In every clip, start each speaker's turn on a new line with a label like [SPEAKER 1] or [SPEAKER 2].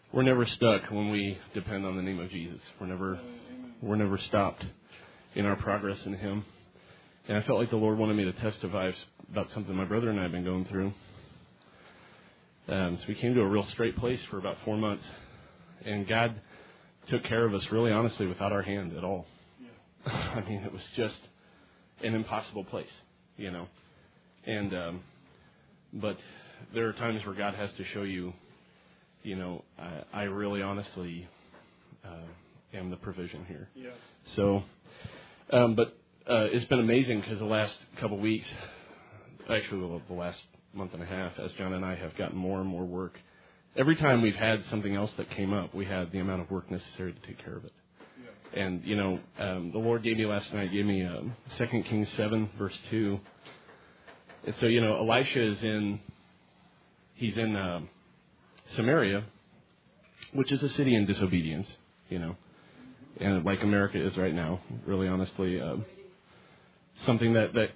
[SPEAKER 1] we're never stuck when we depend on the name of Jesus. We're never stopped in our progress in Him. And I felt like the Lord wanted me to testify about something my brother and I have been going through. So we came to a real straight place for about 4 months. And God took care of us really honestly without our hand at all. Yeah. I mean, it was just an impossible place, you know. And but there are times where God has to show you, you know, I really honestly am the provision here. Yeah. So, but it's been amazing because the last couple weeks, actually the last month and a half, as John and I have gotten more and more work. Every time we've had something else that came up, we had the amount of work necessary to take care of it. Yeah. And, you know, the Lord gave me 2 Kings 7, verse 2. And so, you know, Elisha he's in Samaria, which is a city in disobedience, you know, and like America is right now, really honestly, something that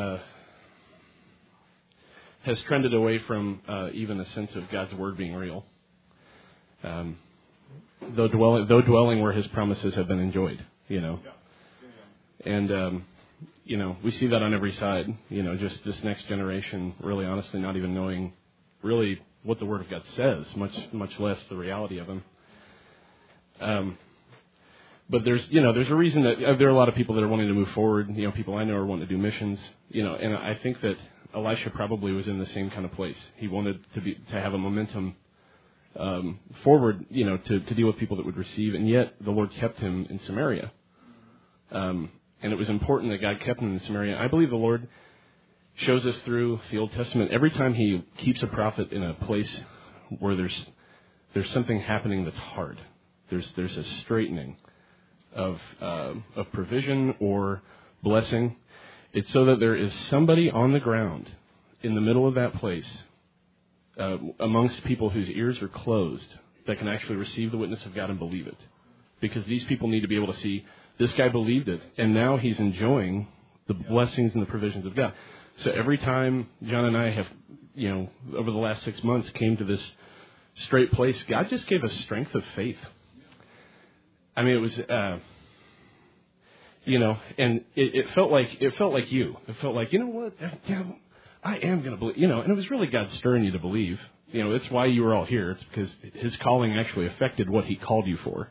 [SPEAKER 1] has trended away from even a sense of God's word being real. Though dwelling where His promises have been enjoyed, you know. And, you know, we see that on every side, you know, just this next generation really honestly not even knowing really what the Word of God says, much less the reality of Him. But there's a reason that there are a lot of people that are wanting to move forward. You know, people I know are wanting to do missions, you know, and I think that Elisha probably was in the same kind of place. He wanted to have a momentum forward, you know, to deal with people that would receive, and yet the Lord kept him in Samaria. And it was important that God kept him in Samaria. I believe the Lord shows us through the Old Testament, every time He keeps a prophet in a place where there's something happening that's hard. There's a straightening of provision or blessing. It's so that there is somebody on the ground in the middle of that place amongst people whose ears are closed that can actually receive the witness of God and believe it. Because these people need to be able to see, this guy believed it, and now he's enjoying the blessings and the provisions of God. So every time John and I have, you know, over the last 6 months came to this straight place, God just gave us strength of faith. I mean, it was, you know, and it felt like you. It felt like, you know what, I am going to believe, you know, and it was really God stirring you to believe. You know, it's why you were all here. It's because His calling actually affected what He called you for.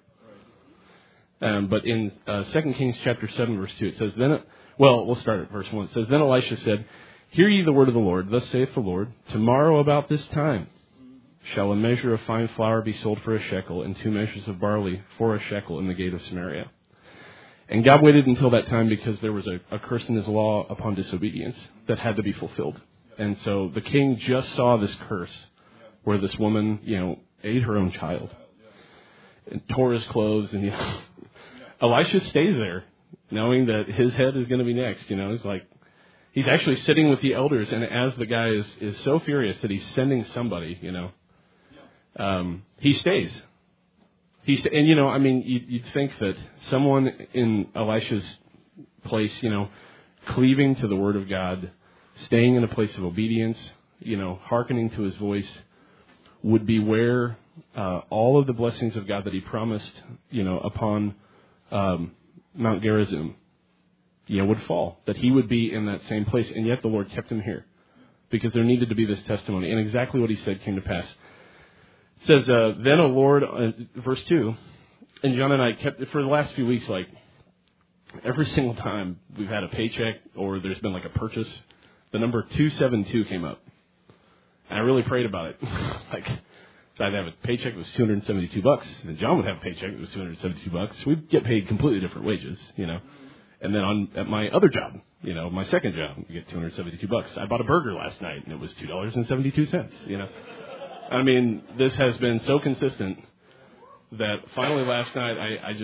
[SPEAKER 1] But in 2 Kings chapter 7, verse 2, it says, we'll start at verse 1. It says, Then Elisha said, Hear ye the word of the Lord. Thus saith the Lord, Tomorrow about this time shall a measure of fine flour be sold for a shekel, and 2 measures of barley for a shekel in the gate of Samaria. And God waited until that time because there was a curse in His law upon disobedience that had to be fulfilled. And so the king just saw this curse where this woman, you know, ate her own child and tore his clothes. And, you know, Elisha stays there knowing that his head is going to be next. You know, it's like he's actually sitting with the elders. And as the guy is so furious that he's sending somebody, you know, he stays. And, you know, I mean, you'd think that someone in Elisha's place, you know, cleaving to the Word of God, staying in a place of obedience, you know, hearkening to His voice, would be where all of the blessings of God that He promised, you know, upon Mount Gerizim, you know, would fall. That he would be in that same place. And yet the Lord kept him here because there needed to be this testimony. And exactly what He said came to pass. It says, then a Lord, verse 2, and John and I kept, for the last few weeks, like, every single time we've had a paycheck or there's been like a purchase, the number 272 came up. And I really prayed about it. Like, so I'd have a paycheck that was $272, and John would have a paycheck that was $272. We'd get paid completely different wages, you know. And then at my other job, you know, my second job, you get $272. I bought a burger last night, and it was $2.72, you know. I mean, this has been so consistent that finally last night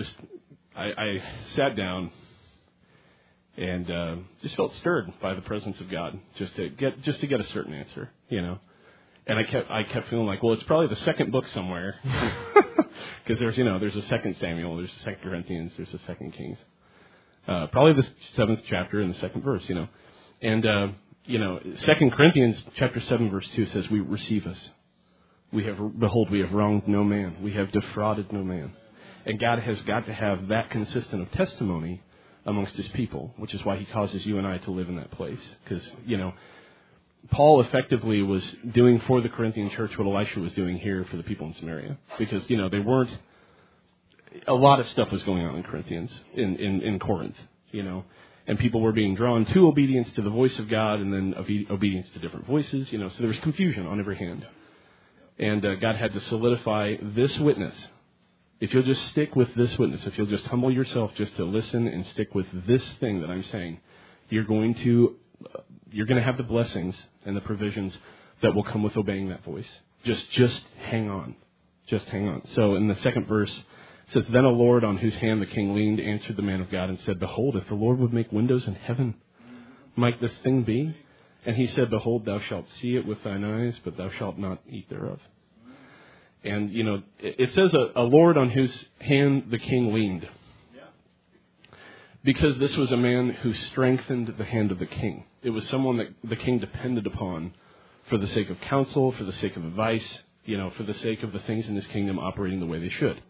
[SPEAKER 1] I sat down and just felt stirred by the presence of God just to get a certain answer, you know. And I kept feeling like, well, it's probably the second book somewhere because there's a 2 Samuel, there's a 2 Corinthians, there's a 2 Kings, probably the 7th chapter and the 2nd verse, you know. And 2 Corinthians chapter 7 verse 2 says, "We receive us." Behold, we have wronged no man. We have defrauded no man. And God has got to have that consistent of testimony amongst his people, which is why he causes you and I to live in that place. Because, Paul effectively was doing for the Corinthian church what Elisha was doing here for the people in Samaria. Because, they weren't, a lot of stuff was going on in in Corinth, and people were being drawn to obedience to the voice of God and then obedience to different voices, so there was confusion on every hand. And God had to solidify this witness. If you'll just stick with this witness, if you'll just humble yourself just to listen and stick with this thing that I'm saying, you're going to have the blessings and the provisions that will come with obeying that voice. Just hang on. Just hang on. So in the second verse, it says, Then a Lord on whose hand the king leaned answered the man of God and said, Behold, if the Lord would make windows in heaven, might this thing be? And he said, Behold, thou shalt see it with thine eyes, but thou shalt not eat thereof. And, it says a Lord on whose hand the king leaned. Because this was a man who strengthened the hand of the king. It was someone that the king depended upon for the sake of counsel, for the sake of advice, for the sake of the things in his kingdom operating the way they should.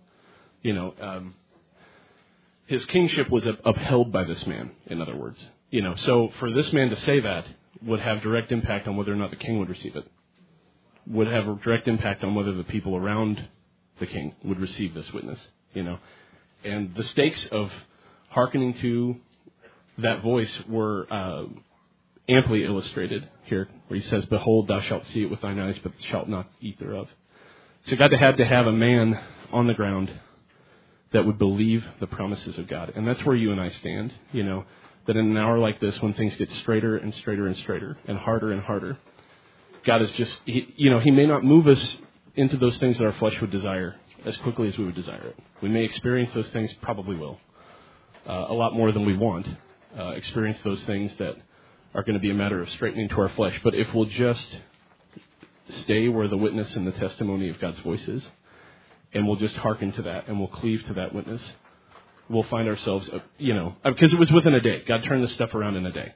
[SPEAKER 1] His kingship was upheld by this man, in other words. So for this man to say that would have direct impact on whether or not the king would receive it. Would have a direct impact on whether the people around the king would receive this witness, And the stakes of hearkening to that voice were amply illustrated here, where he says, Behold, thou shalt see it with thine eyes, but shalt not eat thereof. So God had to have a man on the ground that would believe the promises of God. And that's where you and I stand, that in an hour like this, when things get straighter and straighter and straighter and harder, God is just, He may not move us into those things that our flesh would desire as quickly as we would desire it. We may experience those things, probably will, a lot more than we want, experience those things that are going to be a matter of straightening to our flesh. But if we'll just stay where the witness and the testimony of God's voice is, and we'll just hearken to that, and we'll cleave to that witness, we'll find ourselves, because it was within a day. God turned this stuff around in a day.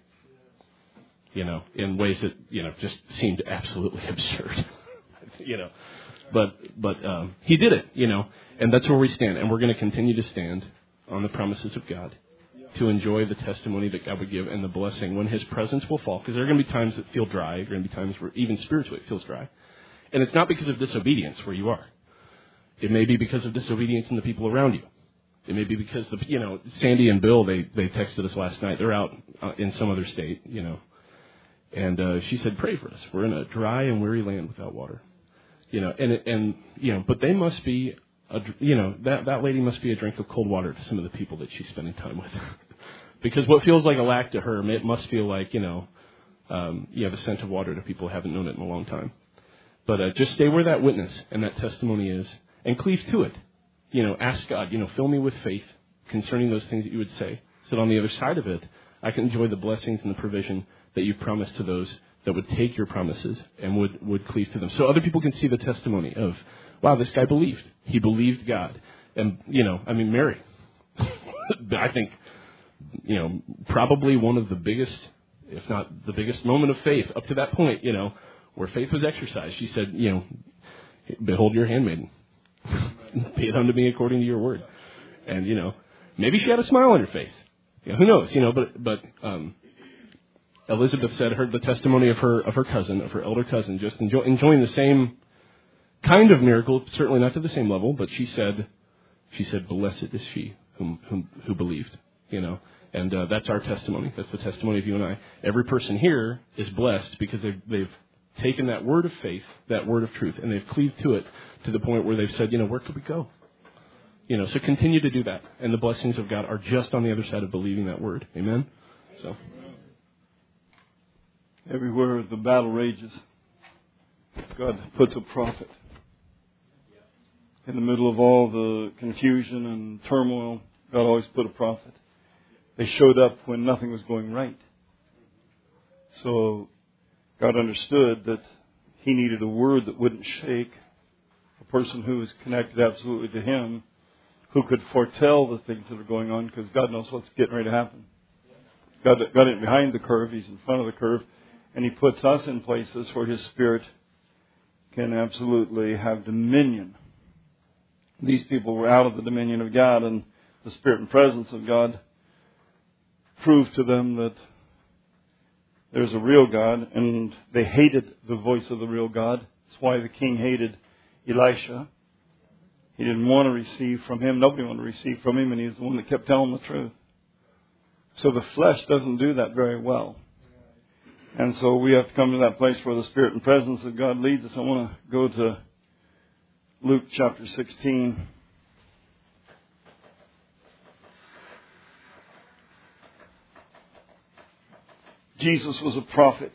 [SPEAKER 1] In ways that, just seemed absolutely absurd, but he did it, and that's where we stand. And we're going to continue to stand on the promises of God to enjoy the testimony that God would give and the blessing when his presence will fall. Because there are going to be times that feel dry. There are going to be times where even spiritually it feels dry. And it's not because of disobedience where you are. It may be because of disobedience in the people around you. It may be because, Sandy and Bill, they texted us last night. They're out in some other state, And she said, pray for us. We're in a dry and weary land without water. But they must be, that lady must be a drink of cold water to some of the people that she's spending time with. Because what feels like a lack to her, it must feel like, the scent of water to people who haven't known it in a long time. But just stay where that witness and that testimony is and cleave to it. Ask God, fill me with faith concerning those things that you would say. So that on the other side of it, I can enjoy the blessings and the provision that you've promised to those that would take your promises and would cleave to them. So other people can see the testimony of, wow, this guy believed. He believed God. And, Mary, I think, probably one of the biggest, if not the biggest moment of faith up to that point, where faith was exercised. She said, Behold your handmaiden. Be it unto me according to your word. And, maybe she had a smile on her face. Who knows, but Elizabeth said, heard the testimony of her cousin, of her elder cousin, just enjoying the same kind of miracle, certainly not to the same level, but she said, blessed is she who believed, and that's our testimony. That's the testimony of you and I. Every person here is blessed because they've taken that word of faith, that word of truth, and they've cleaved to it to the point where they've said, where could we go? So continue to do that. And the blessings of God are just on the other side of believing that word. Amen? So.
[SPEAKER 2] Everywhere the battle rages, God puts a prophet. In the middle of all the confusion and turmoil, God always put a prophet. They showed up when nothing was going right. So God understood that He needed a word that wouldn't shake, a person who was connected absolutely to Him, who could foretell the things that are going on, because God knows what's getting ready to happen. God ain't behind the curve, He's in front of the curve, and He puts us in places where His Spirit can absolutely have dominion. These people were out of the dominion of God, and the Spirit and presence of God proved to them that there's a real God, and they hated the voice of the real God. That's why the king hated Elisha. He didn't want to receive from him. Nobody wanted to receive from him, and he was the one that kept telling the truth. So the flesh doesn't do that very well. And so we have to come to that place where the Spirit and presence of God leads us. I want to go to Luke chapter 16. Jesus was a prophet.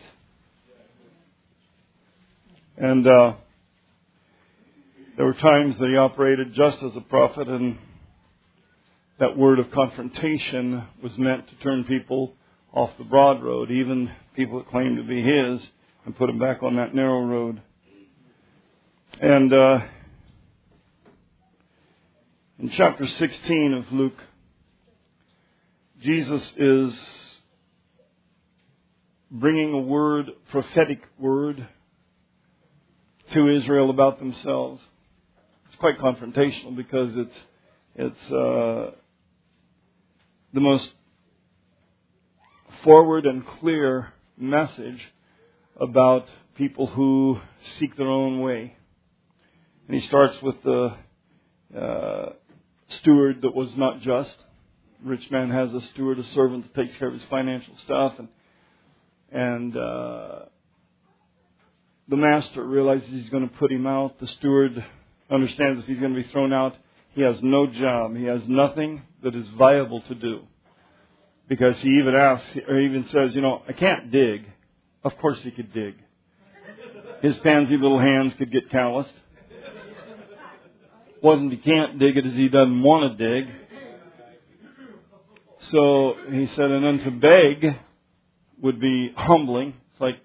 [SPEAKER 2] And there were times that he operated just as a prophet, and that word of confrontation was meant to turn people off the broad road, even people that claimed to be his, and put them back on that narrow road. And in chapter 16 of Luke, Jesus is bringing a word, prophetic word, to Israel about themselves. It's quite confrontational because it's the most forward and clear message about people who seek their own way. And he starts with the steward that was not just. A rich man has a steward, a servant that takes care of his financial stuff, and the master realizes he's going to put him out. The steward understands if he's going to be thrown out, he has no job. He has nothing that is viable to do. Because he even asks, or even says, I can't dig. Of course he could dig. His pansy little hands could get calloused. Wasn't he can't dig it as he doesn't want to dig. So he said, and then to beg would be humbling. It's like,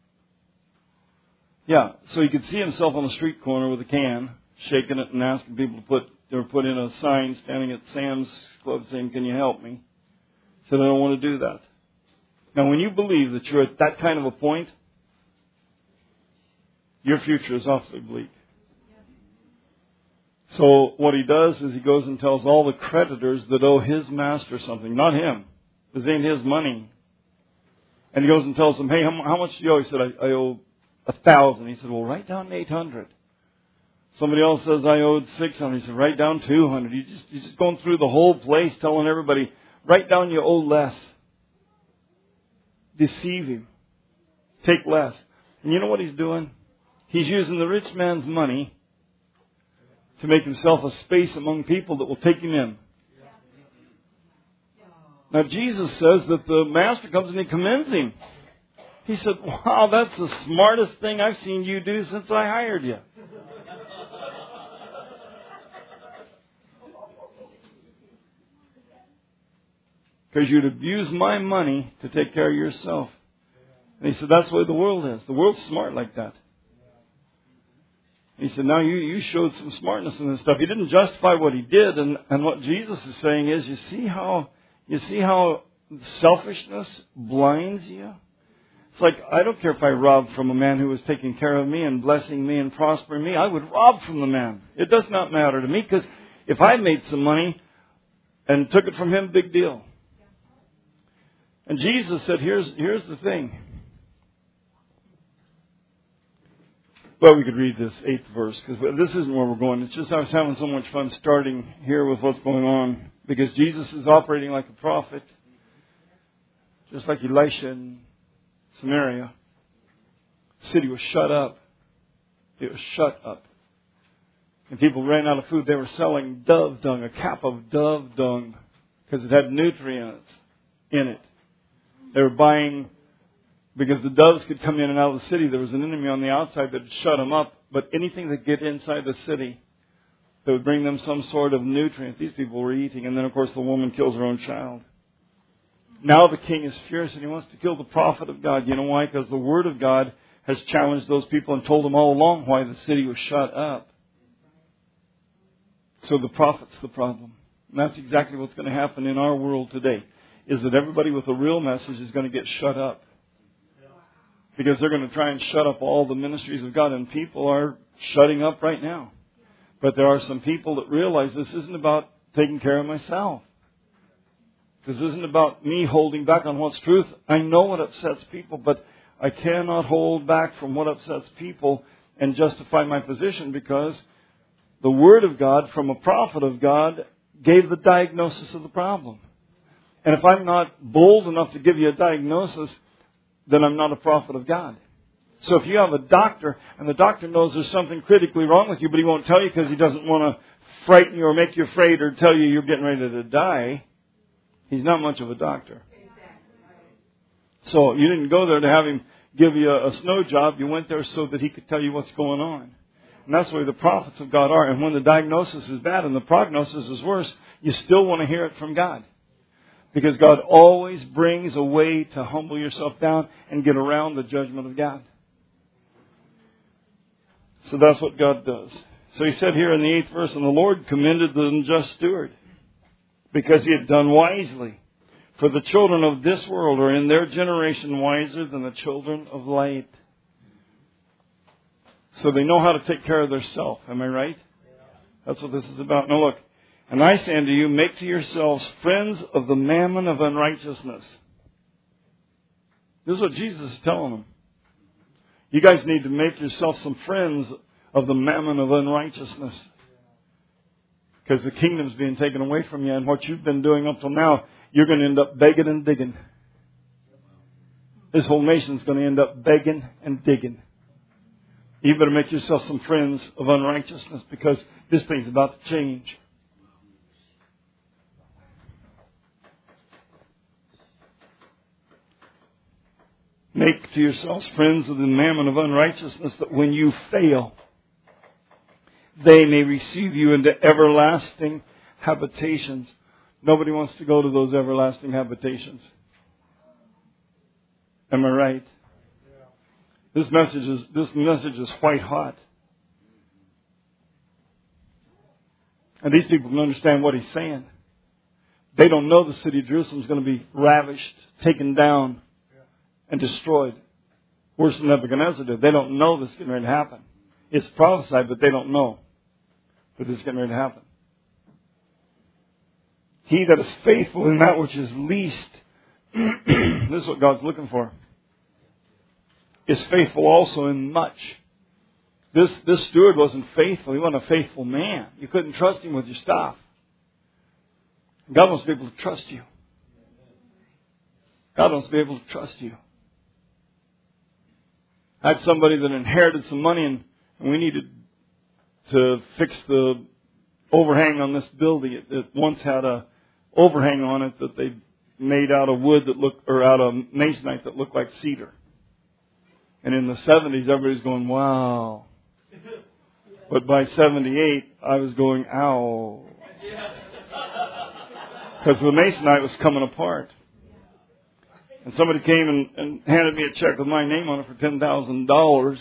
[SPEAKER 2] so he could see himself on the street corner with a can, shaking it and asking people to put in a sign standing at Sam's Club saying, can you help me? He said, I don't want to do that. Now, when you believe that you're at that kind of a point, your future is awfully bleak. So what he does is he goes and tells all the creditors that owe his master something, not him. This ain't his money. And he goes and tells them, hey, how much do you owe? He said, I owe 1,000. He said, well, write down 800. Somebody else says, I owed 600. He said, write down 200. You're just going through the whole place telling everybody, write down you owe less. Deceive him. Take less. And you know what he's doing? He's using the rich man's money to make himself a space among people that will take him in. Now Jesus says that the master comes and he commends him. He said, wow, that's the smartest thing I've seen you do since I hired you. Because you'd abuse my money to take care of yourself. And he said, that's the way the world is. The world's smart like that. He said, now you showed some smartness in this stuff. He didn't justify what he did. And what Jesus is saying is, you see how selfishness blinds you? It's like, I don't care if I robbed from a man who was taking care of me and blessing me and prospering me. I would rob from the man. It does not matter to me, because if I made some money and took it from him, big deal. And Jesus said, here's the thing. Well, we could read this 8th verse, because this isn't where we're going. It's just I was having so much fun starting here with what's going on, because Jesus is operating like a prophet, just like Elisha in Samaria. The city was shut up. It was shut up. And people ran out of food. They were selling dove dung, a cap of dove dung, because it had nutrients in it. They were buying, because the doves could come in and out of the city. There was an enemy on the outside that would shut them up. But anything that get inside the city that would bring them some sort of nutrient, these people were eating. And then, of course, the woman kills her own child. Now the king is furious and he wants to kill the prophet of God. You know why? Because the word of God has challenged those people and told them all along why the city was shut up. So the prophet's the problem. And that's exactly what's going to happen in our world today, is that everybody with a real message is going to get shut up. because they're going to try and shut up all the ministries of God, and people are shutting up right now. But there are some people that realize this isn't about taking care of myself. This isn't about me holding back on what's truth. I know what upsets people, but I cannot hold back from what upsets people and justify my position, because the Word of God from a prophet of God gave the diagnosis of the problem. And if I'm not bold enough to give you a diagnosis, then I'm not a prophet of God. So if you have a doctor and the doctor knows there's something critically wrong with you, but he won't tell you because he doesn't want to frighten you or make you afraid or tell you you're getting ready to die, he's not much of a doctor. So you didn't go there to have him give you a snow job. You went there so that he could tell you what's going on. And that's the way the prophets of God are. And when the diagnosis is bad and the prognosis is worse, you still want to hear it from God. Because God always brings a way to humble yourself down and get around the judgment of God. So that's what God does. So he said here in the 8th verse, and the Lord commended the unjust steward, because he had done wisely. For the children of this world are in their generation wiser than the children of light. So they know how to take care of themselves. Am I right? That's what this is about. Now look. And I say unto you, make to yourselves friends of the mammon of unrighteousness. This is what Jesus is telling them. You guys need to make yourself some friends of the mammon of unrighteousness. Because the kingdom's being taken away from you. And what you've been doing up till now, you're going to end up begging and digging. This whole nation's going to end up begging and digging. You better make yourself some friends of unrighteousness, because this thing's about to change. Make to yourselves friends of the mammon of unrighteousness, that when you fail, they may receive you into everlasting habitations. Nobody wants to go to those everlasting habitations. Am I right? This message is white hot. And these people can understand what he's saying. They don't know the city of Jerusalem is going to be ravished, taken down, and destroyed. Worse than Nebuchadnezzar did. They don't know this is getting ready to happen. It's prophesied, but they don't know that this is getting ready to happen. He that is faithful in that which is least, this is what God's looking for, is faithful also in much. This steward wasn't faithful. He wasn't a faithful man. You couldn't trust him with your stuff. God wants to be able to trust you. God wants to be able to trust you. I had somebody that inherited some money, and we needed to fix the overhang on this building. It once had a overhang on it that they made out of wood out of masonite that looked like cedar. And in the 70s, everybody's going, wow. But by 78, I was going, ow. Because the masonite was coming apart. And somebody came and handed me a check with my name on it for $10,000.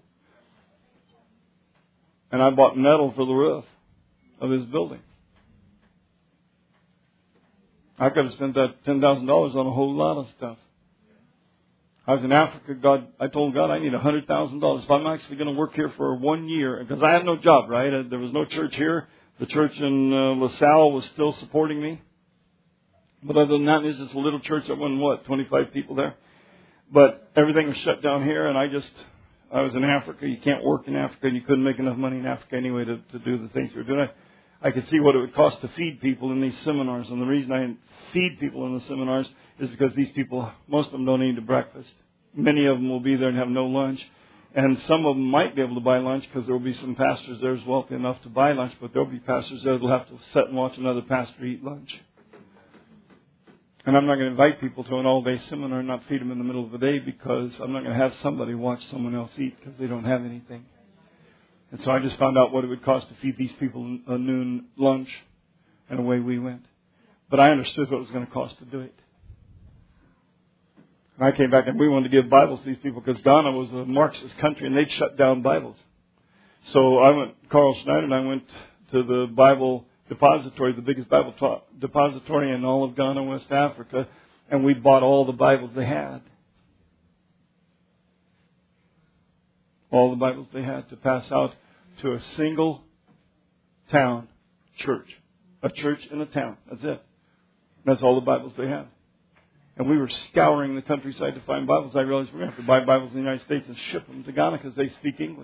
[SPEAKER 2] And I bought metal for the roof of his building. I could have spent that $10,000 on a whole lot of stuff. I was in Africa. I told God I need $100,000 if I'm actually going to work here for 1 year. Because I had no job, right? There was no church here. The church in LaSalle was still supporting me. But other than that, it's just a little church that went, 25 people there. But everything was shut down here, and I was in Africa. You can't work in Africa, and you couldn't make enough money in Africa anyway to do the things we were doing. I could see what it would cost to feed people in these seminars. And the reason I feed people in the seminars is because these people, most of them don't eat a breakfast. Many of them will be there and have no lunch. And some of them might be able to buy lunch because there will be some pastors there who's wealthy enough to buy lunch, but there will be pastors there that will have to sit and watch another pastor eat lunch. And I'm not going to invite people to an all-day seminar and not feed them in the middle of the day, because I'm not going to have somebody watch someone else eat because they don't have anything. And so I just found out what it would cost to feed these people a noon lunch, and away we went. But I understood what it was going to cost to do it. And I came back and we wanted to give Bibles to these people because Ghana was a Marxist country and they'd shut down Bibles. So Carl Schneider and I went to the Bible depository, the biggest Bible depository in all of Ghana, West Africa, and we bought all the Bibles they had. all the Bibles they had, to pass out to a single town church. A church in a town. That's it. That's all the Bibles they had. And we were scouring the countryside to find Bibles. I realized we're going to have to buy Bibles in the United States and ship them to Ghana because they speak English.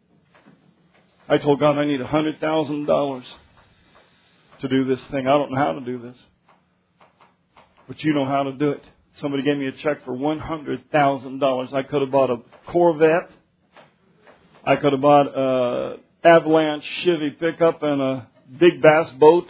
[SPEAKER 2] I told God I need $100,000 to do this thing. I don't know how to do this. But you know how to do it. Somebody gave me a check for $100,000. I could have bought a Corvette. I could have bought an Avalanche Chevy pickup and a big bass boat.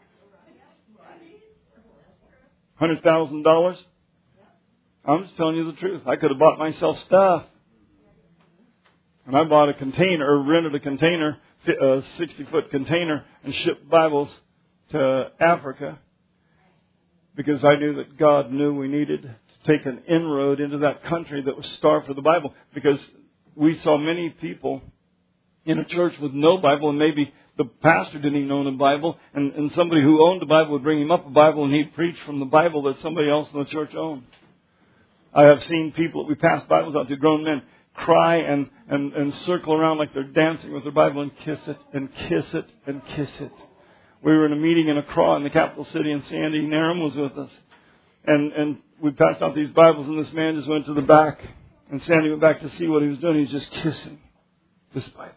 [SPEAKER 2] $100,000. I'm just telling you the truth. I could have bought myself stuff. And I bought a container, or rented a container, a 60-foot container, and shipped Bibles to Africa. Because I knew that God knew we needed to take an inroad into that country that was starved for the Bible. Because we saw many people in a church with no Bible, and maybe the pastor didn't even own a Bible, and somebody who owned a Bible would bring him up a Bible, and he'd preach from the Bible that somebody else in the church owned. I have seen people that we pass Bibles out to, grown men, cry and circle around like they're dancing with their Bible and kiss it and kiss it and kiss it. We were in a meeting in Accra in the capital city, and Sandy Naram was with us. And we passed out these Bibles, and this man just went to the back, and Sandy went back to see what he was doing. He's just kissing this Bible.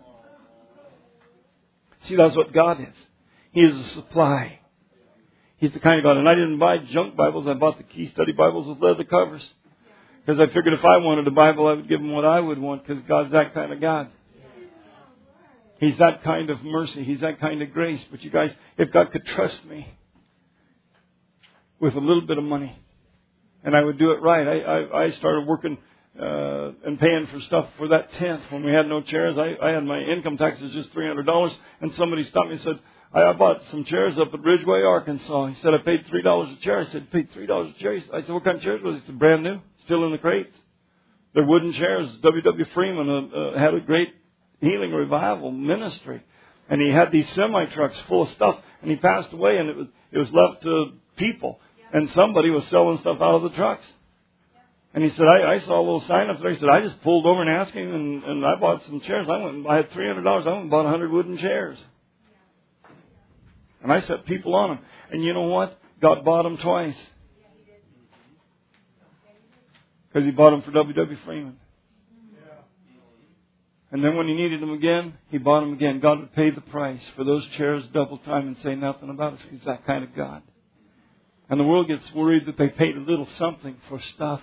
[SPEAKER 2] See, that's what God is. He is a supply. He's the kind of God. And I didn't buy junk Bibles. I bought the Key Study Bibles with leather covers. Because I figured if I wanted a Bible, I would give him what I would want, because God's that kind of God. He's that kind of mercy. He's that kind of grace. But you guys, if God could trust me with a little bit of money, and I would do it right. I started working and paying for stuff for that tent when we had no chairs. I had my income taxes just $300, and somebody stopped me and said, I bought some chairs up at Ridgeway, Arkansas. He said, I paid $3 a chair. I said, paid $3 a chair? I said, what kind of chairs was it? He said, brand new, still in the crates. They're wooden chairs. W.W. Freeman had a great healing revival ministry. And he had these semi-trucks full of stuff, and he passed away, and it was left to people. And somebody was selling stuff out of the trucks. And he said, I saw a little sign up there. He said, I just pulled over and asked him, and I bought some chairs. I had $300. I went and bought 100 wooden chairs. And I set people on them. And you know what? God bought them twice. Because he bought them for W.W. Freeman. And then when he needed them again, he bought them again. God would pay the price for those chairs double time and say nothing about it. He's that kind of God. And the world gets worried that they paid a little something for stuff.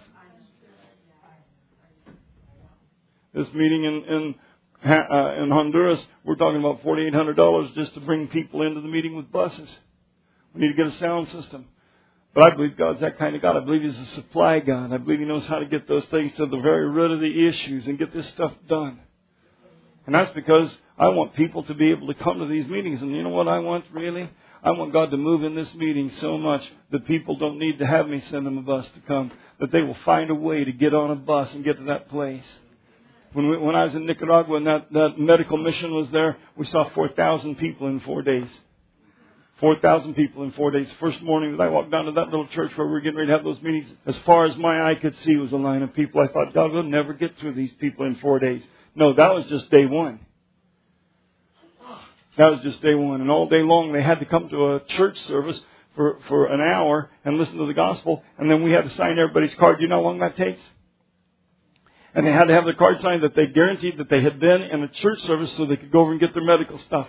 [SPEAKER 2] This meeting in Honduras, we're talking about $4,800 just to bring people into the meeting with buses. We need to get a sound system. But I believe God's that kind of God. I believe He's a supply God. I believe He knows how to get those things to the very root of the issues and get this stuff done. And that's because I want people to be able to come to these meetings. And you know what I want, really? I want God to move in this meeting so much that people don't need to have me send them a bus to come. That they will find a way to get on a bus and get to that place. When I was in Nicaragua and that medical mission was there, we saw 4,000 people in 4 days. 4,000 people in 4 days. First morning that I walked down to that little church where we were getting ready to have those meetings, as far as my eye could see was a line of people. I thought, God, we'll never get through these people in 4 days. No, that was just day one. That was just day one. And all day long they had to come to a church service for an hour and listen to the gospel. And then we had to sign everybody's card. Do you know how long that takes? And they had to have their card signed that they guaranteed that they had been in a church service so they could go over and get their medical stuff.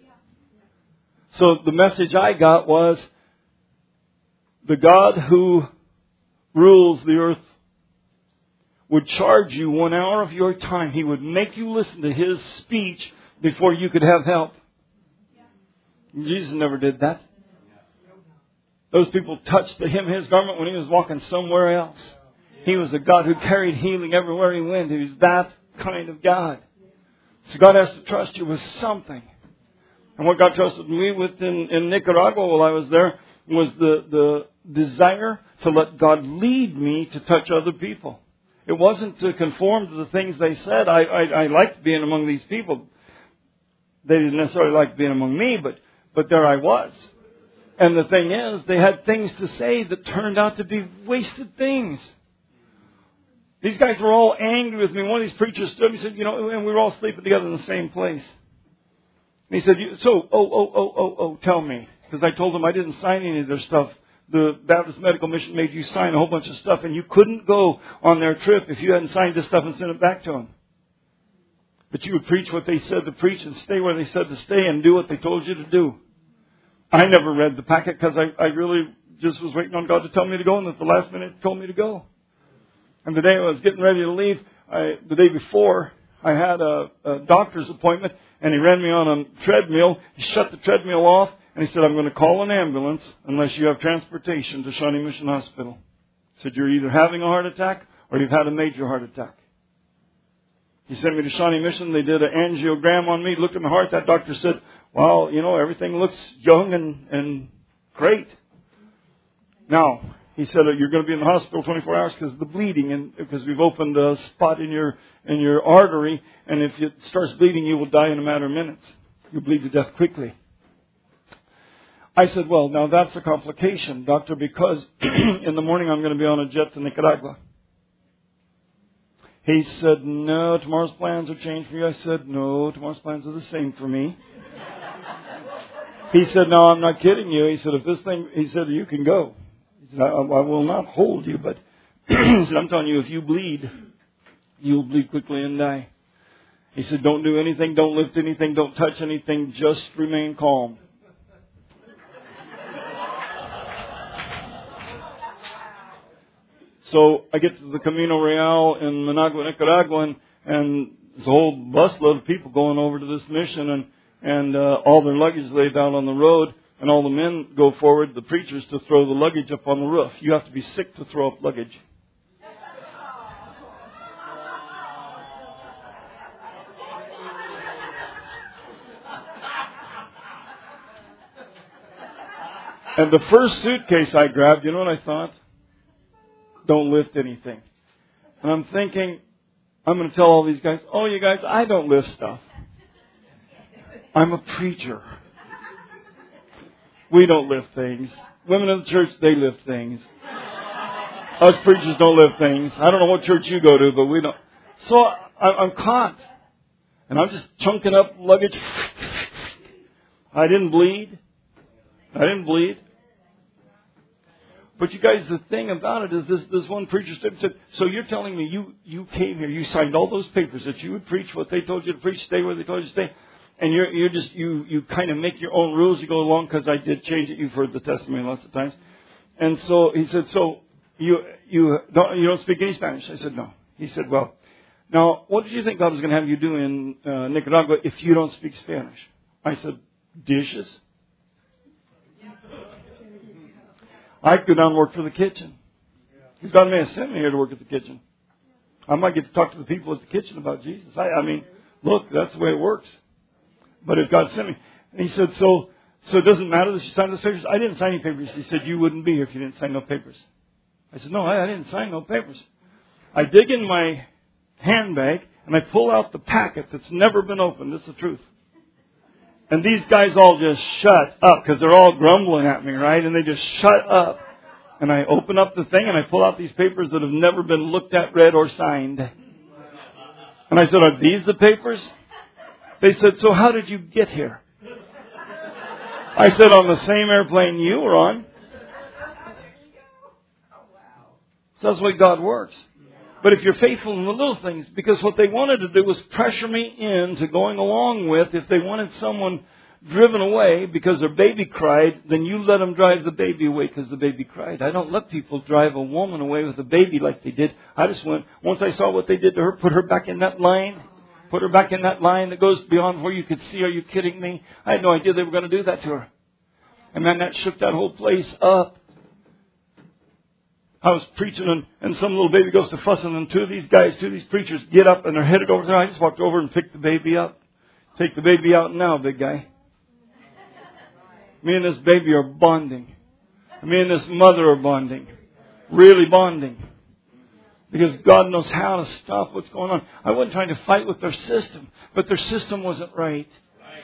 [SPEAKER 2] So the message I got was, the God who rules the earth would charge you 1 hour of your time. He would make you listen to His speech before you could have help. Jesus never did that. Those people touched the hem of His garment when He was walking somewhere else. He was a God who carried healing everywhere He went. He was that kind of God. So God has to trust you with something. And what God trusted me with in Nicaragua while I was there was the desire to let God lead me to touch other people. It wasn't to conform to the things they said. I liked being among these people. They didn't necessarily like being among me, but there I was. And the thing is, they had things to say that turned out to be wasted things. These guys were all angry with me. One of these preachers stood and he said, and we were all sleeping together in the same place. And he said, tell me. Because I told them I didn't sign any of their stuff. The Baptist Medical Mission made you sign a whole bunch of stuff, and you couldn't go on their trip if you hadn't signed this stuff and sent it back to them. But you would preach what they said to preach and stay where they said to stay and do what they told you to do. I never read the packet because I really just was waiting on God to tell me to go, and at the last minute He told me to go. And the day I was getting ready to leave, the day before, I had a doctor's appointment, and he ran me on a treadmill. He shut the treadmill off, and he said, I'm going to call an ambulance unless you have transportation to Shawnee Mission Hospital. He said, you're either having a heart attack or you've had a major heart attack. He sent me to Shawnee Mission. They did an angiogram on me, looked at my heart. That doctor said, well, everything looks young and great. Now, he said, you're going to be in the hospital 24 hours because of the bleeding, and because we've opened a spot in your artery, and if it starts bleeding, you will die in a matter of minutes. You'll bleed to death quickly. I said, well, now that's a complication, doctor, because in the morning I'm going to be on a jet to Nicaragua. He said, no, tomorrow's plans are changed for you. I said, no, tomorrow's plans are the same for me. He said, no, I'm not kidding you. He said, he said, you can go. He said, I will not hold you, but he said, I'm telling you, if you bleed, you'll bleed quickly and die. He said, don't do anything, don't lift anything, don't touch anything, just remain calm. So I get to the Camino Real in Managua, Nicaragua, and there's a whole busload of people going over to this mission, and all their luggage laid down on the road, and all the men go forward, the preachers, to throw the luggage up on the roof. You have to be sick to throw up luggage. And the first suitcase I grabbed, you know what I thought? Don't lift anything. And I'm thinking, I'm going to tell all these guys, oh, you guys, I don't lift stuff. I'm a preacher. We don't lift things. Women in the church, they lift things. Us preachers don't lift things. I don't know what church you go to, but we don't. So I'm caught. And I'm just chunking up luggage. I didn't bleed. But you guys, the thing about it is this one preacher stood and said, so you're telling me you came here, you signed all those papers that you would preach what they told you to preach, stay where they told you to stay, and you kind of make your own rules, you go along, because I did change it. You've heard the testimony lots of times. And so he said, so you don't speak any Spanish? I said, no. He said, well, now what did you think God was going to have you do in Nicaragua if you don't speak Spanish? I said, dishes. I could go down and work for the kitchen. Because God may have sent me here to work at the kitchen. I might get to talk to the people at the kitchen about Jesus. I mean, look, that's the way it works. But if God sent me. And he said, so it doesn't matter that you signed those papers? I didn't sign any papers. He said, you wouldn't be here if you didn't sign no papers. I said, no, I didn't sign no papers. I dig in my handbag and I pull out the packet that's never been opened. This is the truth. And these guys all just shut up because they're all grumbling at me, right? And they just shut up. And I open up the thing and I pull out these papers that have never been looked at, read, or signed. And I said, are these the papers? They said, so how did you get here? I said, on the same airplane you were on. So that's the way God works. But if you're faithful in the little things, because what they wanted to do was pressure me into going along with, if they wanted someone driven away because their baby cried, then you let them drive the baby away because the baby cried. I don't let people drive a woman away with a baby like they did. I just went, once I saw what they did to her, put her back in that line. Put her back in that line that goes beyond where you could see. Are you kidding me? I had no idea they were going to do that to her. And then that shook that whole place up. I was preaching and some little baby goes to fussing, and two of these preachers get up and they're headed over there. I just walked over and picked the baby up. Take the baby out now, big guy. Me and this baby are bonding. Me and this mother are bonding. Really bonding. Because God knows how to stop what's going on. I wasn't trying to fight with their system, but their system wasn't right.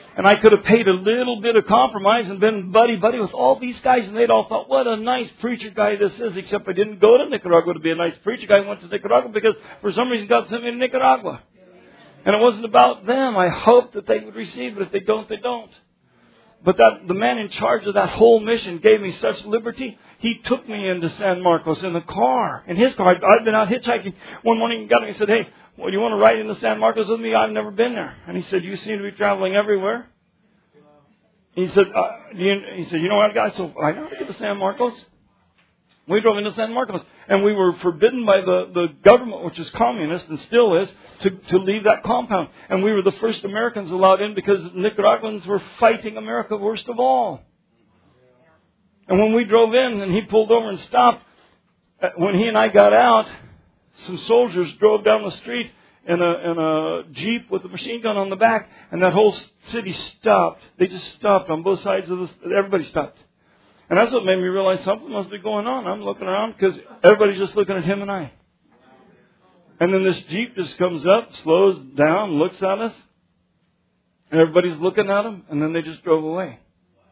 [SPEAKER 2] And I could have paid a little bit of compromise and been buddy-buddy with all these guys. And they'd all thought, what a nice preacher guy this is. Except I didn't go to Nicaragua to be a nice preacher guy. I went to Nicaragua because for some reason God sent me to Nicaragua. And it wasn't about them. I hoped that they would receive it. If they don't, they don't. But the man in charge of that whole mission gave me such liberty. He took me into San Marcos in the car. In his car. I'd been out hitchhiking one morning and got me and said, hey, well, you want to ride into San Marcos with me? I've never been there. And he said, you seem to be traveling everywhere. He said, you know what, guys? So I know how to get to San Marcos. We drove into San Marcos. And we were forbidden by the government, which is communist and still is, to leave that compound. And we were the first Americans allowed in because Nicaraguans were fighting America worst of all. And when we drove in and he pulled over and stopped, when he and I got out, some soldiers drove down the street in a Jeep with a machine gun on the back, and that whole city stopped. They just stopped on both sides of the... Everybody stopped. And that's what made me realize something must be going on. I'm looking around because everybody's just looking at him and I. And then this Jeep just comes up, slows down, looks at us, and everybody's looking at him, and then they just drove away.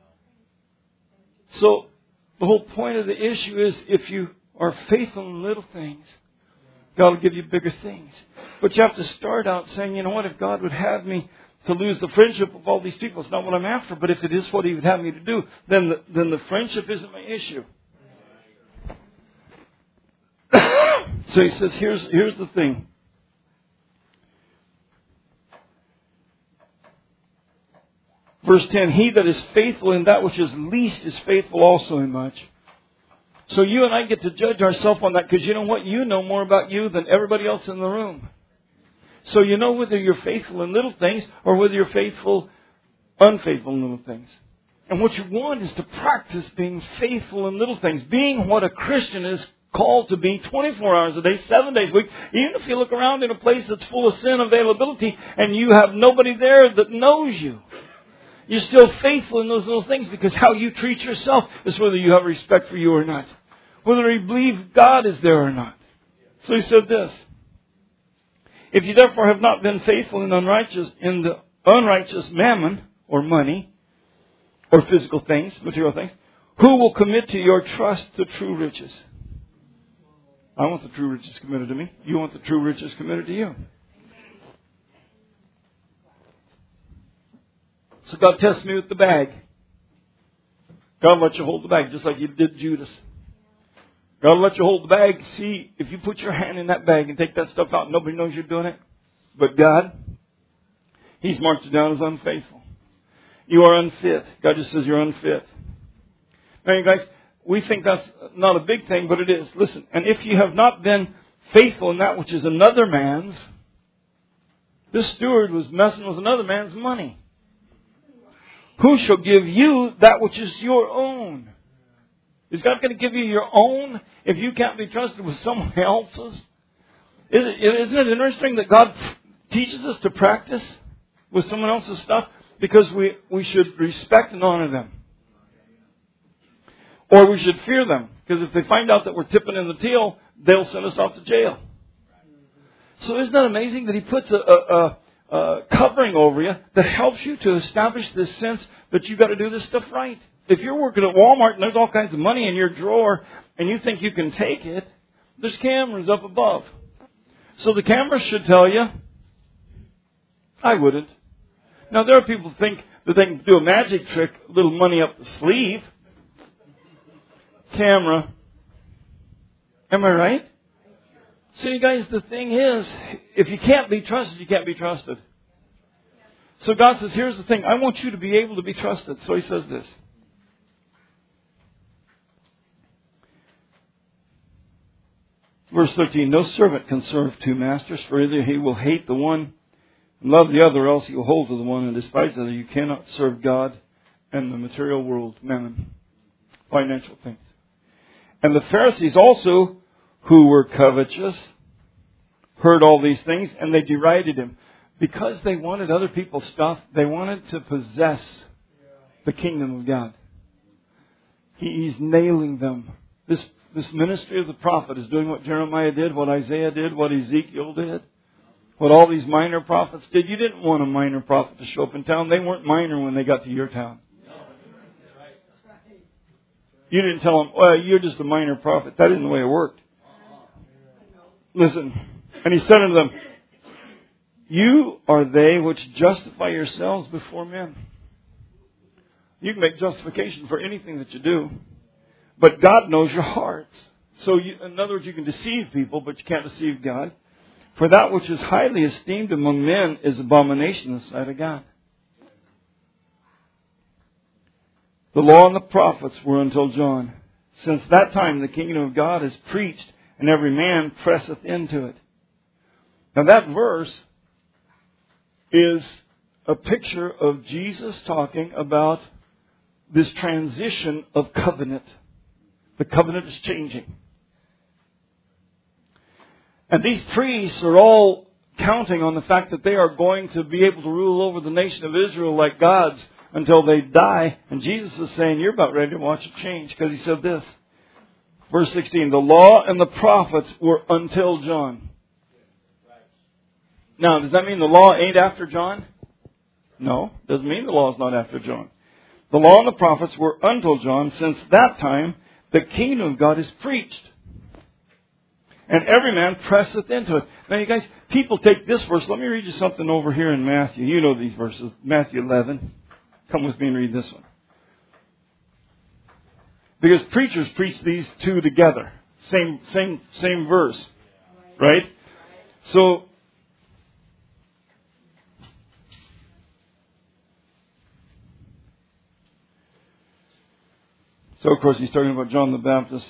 [SPEAKER 2] So the whole point of the issue is if you are faithful in little things, God will give you bigger things. But you have to start out saying, you know what, if God would have me to lose the friendship of all these people, it's not what I'm after. But if it is what He would have me to do, then the friendship isn't my issue. So he says, here's the thing. Verse 10, he that is faithful in that which is least is faithful also in much. So you and I get to judge ourselves on that because you know what? You know more about you than everybody else in the room. So you know whether you're faithful in little things or whether you're unfaithful in little things. And what you want is to practice being faithful in little things. Being what a Christian is called to be 24 hours a day, 7 days a week. Even if you look around in a place that's full of sin availability and you have nobody there that knows you. You're still faithful in those little things because how you treat yourself is whether you have respect for you or not. Whether you believe God is there or not. So he said this. If you therefore have not been faithful in the unrighteous mammon or money or physical things, material things, who will commit to your trust the true riches? I want the true riches committed to me. You want the true riches committed to you. So God tests me with the bag. God let you hold the bag just like He did Judas. God will let you hold the bag. See, if you put your hand in that bag and take that stuff out, nobody knows you're doing it. But God, He's marked you down as unfaithful. You are unfit. God just says you're unfit. Now, you guys, we think that's not a big thing, but it is. Listen, and if you have not been faithful in that which is another man's, this steward was messing with another man's money. Who shall give you that which is your own? Is God going to give you your own if you can't be trusted with someone else's? Isn't it interesting that God teaches us to practice with someone else's stuff? Because we should respect and honor them. Or we should fear them. Because if they find out that we're tipping in the till, they'll send us off to jail. So isn't that amazing that He puts a covering over you that helps you to establish this sense that you've got to do this stuff right. If you're working at Walmart and there's all kinds of money in your drawer and you think you can take it, there's cameras up above. So the cameras should tell you, I wouldn't. Now there are people who think that they can do a magic trick, a little money up the sleeve. Camera. Am I right? So you guys, the thing is, if you can't be trusted, you can't be trusted. So God says, here's the thing. I want you to be able to be trusted. So He says this. Verse 13, no servant can serve two masters, for either he will hate the one and love the other, or else he will hold to the one and despise the other. You cannot serve God and the material world, mammon, financial things. And the Pharisees also, who were covetous, heard all these things, and they derided Him. Because they wanted other people's stuff, they wanted to possess the kingdom of God. He's nailing them. This ministry of the prophet is doing what Jeremiah did, what Isaiah did, what Ezekiel did, what all these minor prophets did. You didn't want a minor prophet to show up in town. They weren't minor when they got to your town. You didn't tell them, well, you're just a minor prophet. That isn't the way it worked. Listen. And he said unto them, you are they which justify yourselves before men. You can make justification for anything that you do. But God knows your hearts. So in other words, you can deceive people, but you can't deceive God. For that which is highly esteemed among men is abomination in the sight of God. The law and the prophets were until John. Since that time the kingdom of God is preached, and every man presseth into it. Now that verse is a picture of Jesus talking about this transition of covenant. The covenant is changing. And these priests are all counting on the fact that they are going to be able to rule over the nation of Israel like gods until they die. And Jesus is saying, you're about ready to watch it change. Because he said this. Verse 16, the law and the prophets were until John. Now, does that mean the law ain't after John? No, doesn't mean the law is not after John. The law and the prophets were until John. Since that time, the kingdom of God is preached. And every man presseth into it. Now, you guys, people take this verse. Let me read you something over here in Matthew. You know these verses. Matthew 11. Come with me and read this one. Because preachers preach these two together. Same verse. Right? So, of course, he's talking about John the Baptist.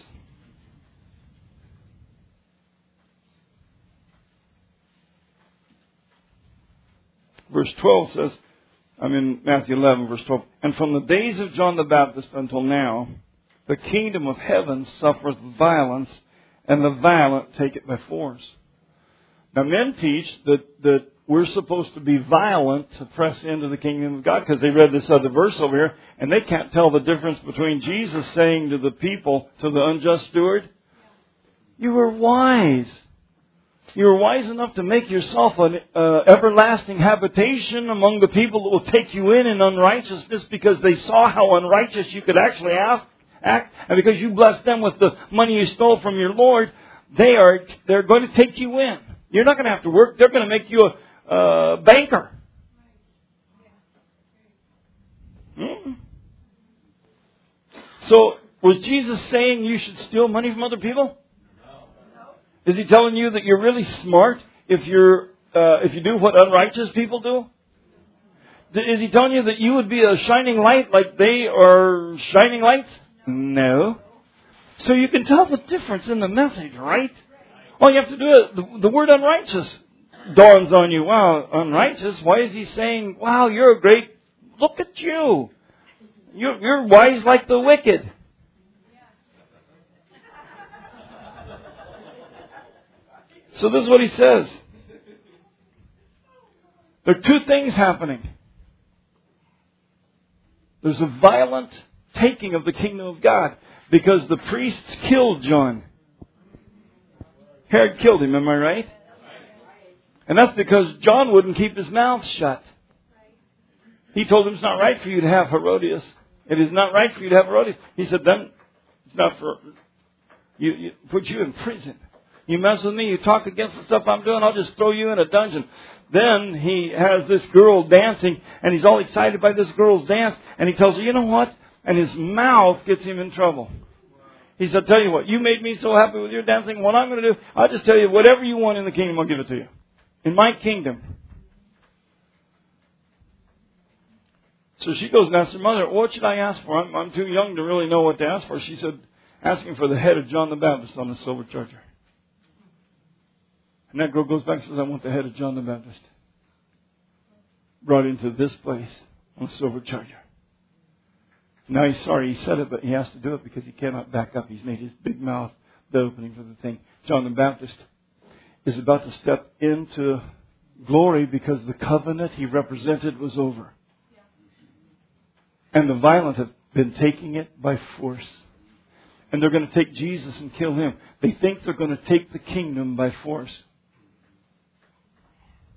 [SPEAKER 2] Verse 12 says, I'm in Matthew 11, verse 12. And from the days of John the Baptist until now, the kingdom of heaven suffereth violence, and the violent take it by force. Now, men teach that we're supposed to be violent to press into the kingdom of God, because they read this other verse over here, and they can't tell the difference between Jesus saying to the people, to the unjust steward, you were wise. You were wise enough to make yourself an everlasting habitation among the people that will take you in unrighteousness, because they saw how unrighteous you could actually act, and because you blessed them with the money you stole from your Lord, they're going to take you in. You're not going to have to work. They're going to make you a banker. So, was Jesus saying you should steal money from other people? Is he telling you that you're really smart if you do what unrighteous people do? Is he telling you that you would be a shining light like they are shining lights? No. So you can tell the difference in the message, right? All you have to do is, the word unrighteous dawns on you. Wow, unrighteous? Why is he saying, wow, you're a great, look at you. You're wise like the wicked. So this is what he says. There are two things happening. There's a violent taking of the kingdom of God because the priests killed John. Herod killed him, am I right? And that's because John wouldn't keep his mouth shut. He told him it's not right for you to have Herodias. It is not right for you to have Herodias. He said, then it's not for you put you in prison. You mess with me, you talk against the stuff I'm doing, I'll just throw you in a dungeon. Then he has this girl dancing, and he's all excited by this girl's dance, and he tells her, you know what? And his mouth gets him in trouble. He said, tell you what, you made me so happy with your dancing, what I'm going to do, I'll just tell you, whatever you want in the kingdom, I'll give it to you. In my kingdom. So she goes and asks her mother, what should I ask for? I'm too young to really know what to ask for. She said, asking for the head of John the Baptist on the silver charger. And that girl goes back and says, I want the head of John the Baptist. Brought into this place on a silver charger. Now he's sorry he said it, but he has to do it because he cannot back up. He's made his big mouth the opening for the thing. John the Baptist is about to step into glory because the covenant he represented was over. And the violent have been taking it by force. And they're going to take Jesus and kill him. They think they're going to take the kingdom by force.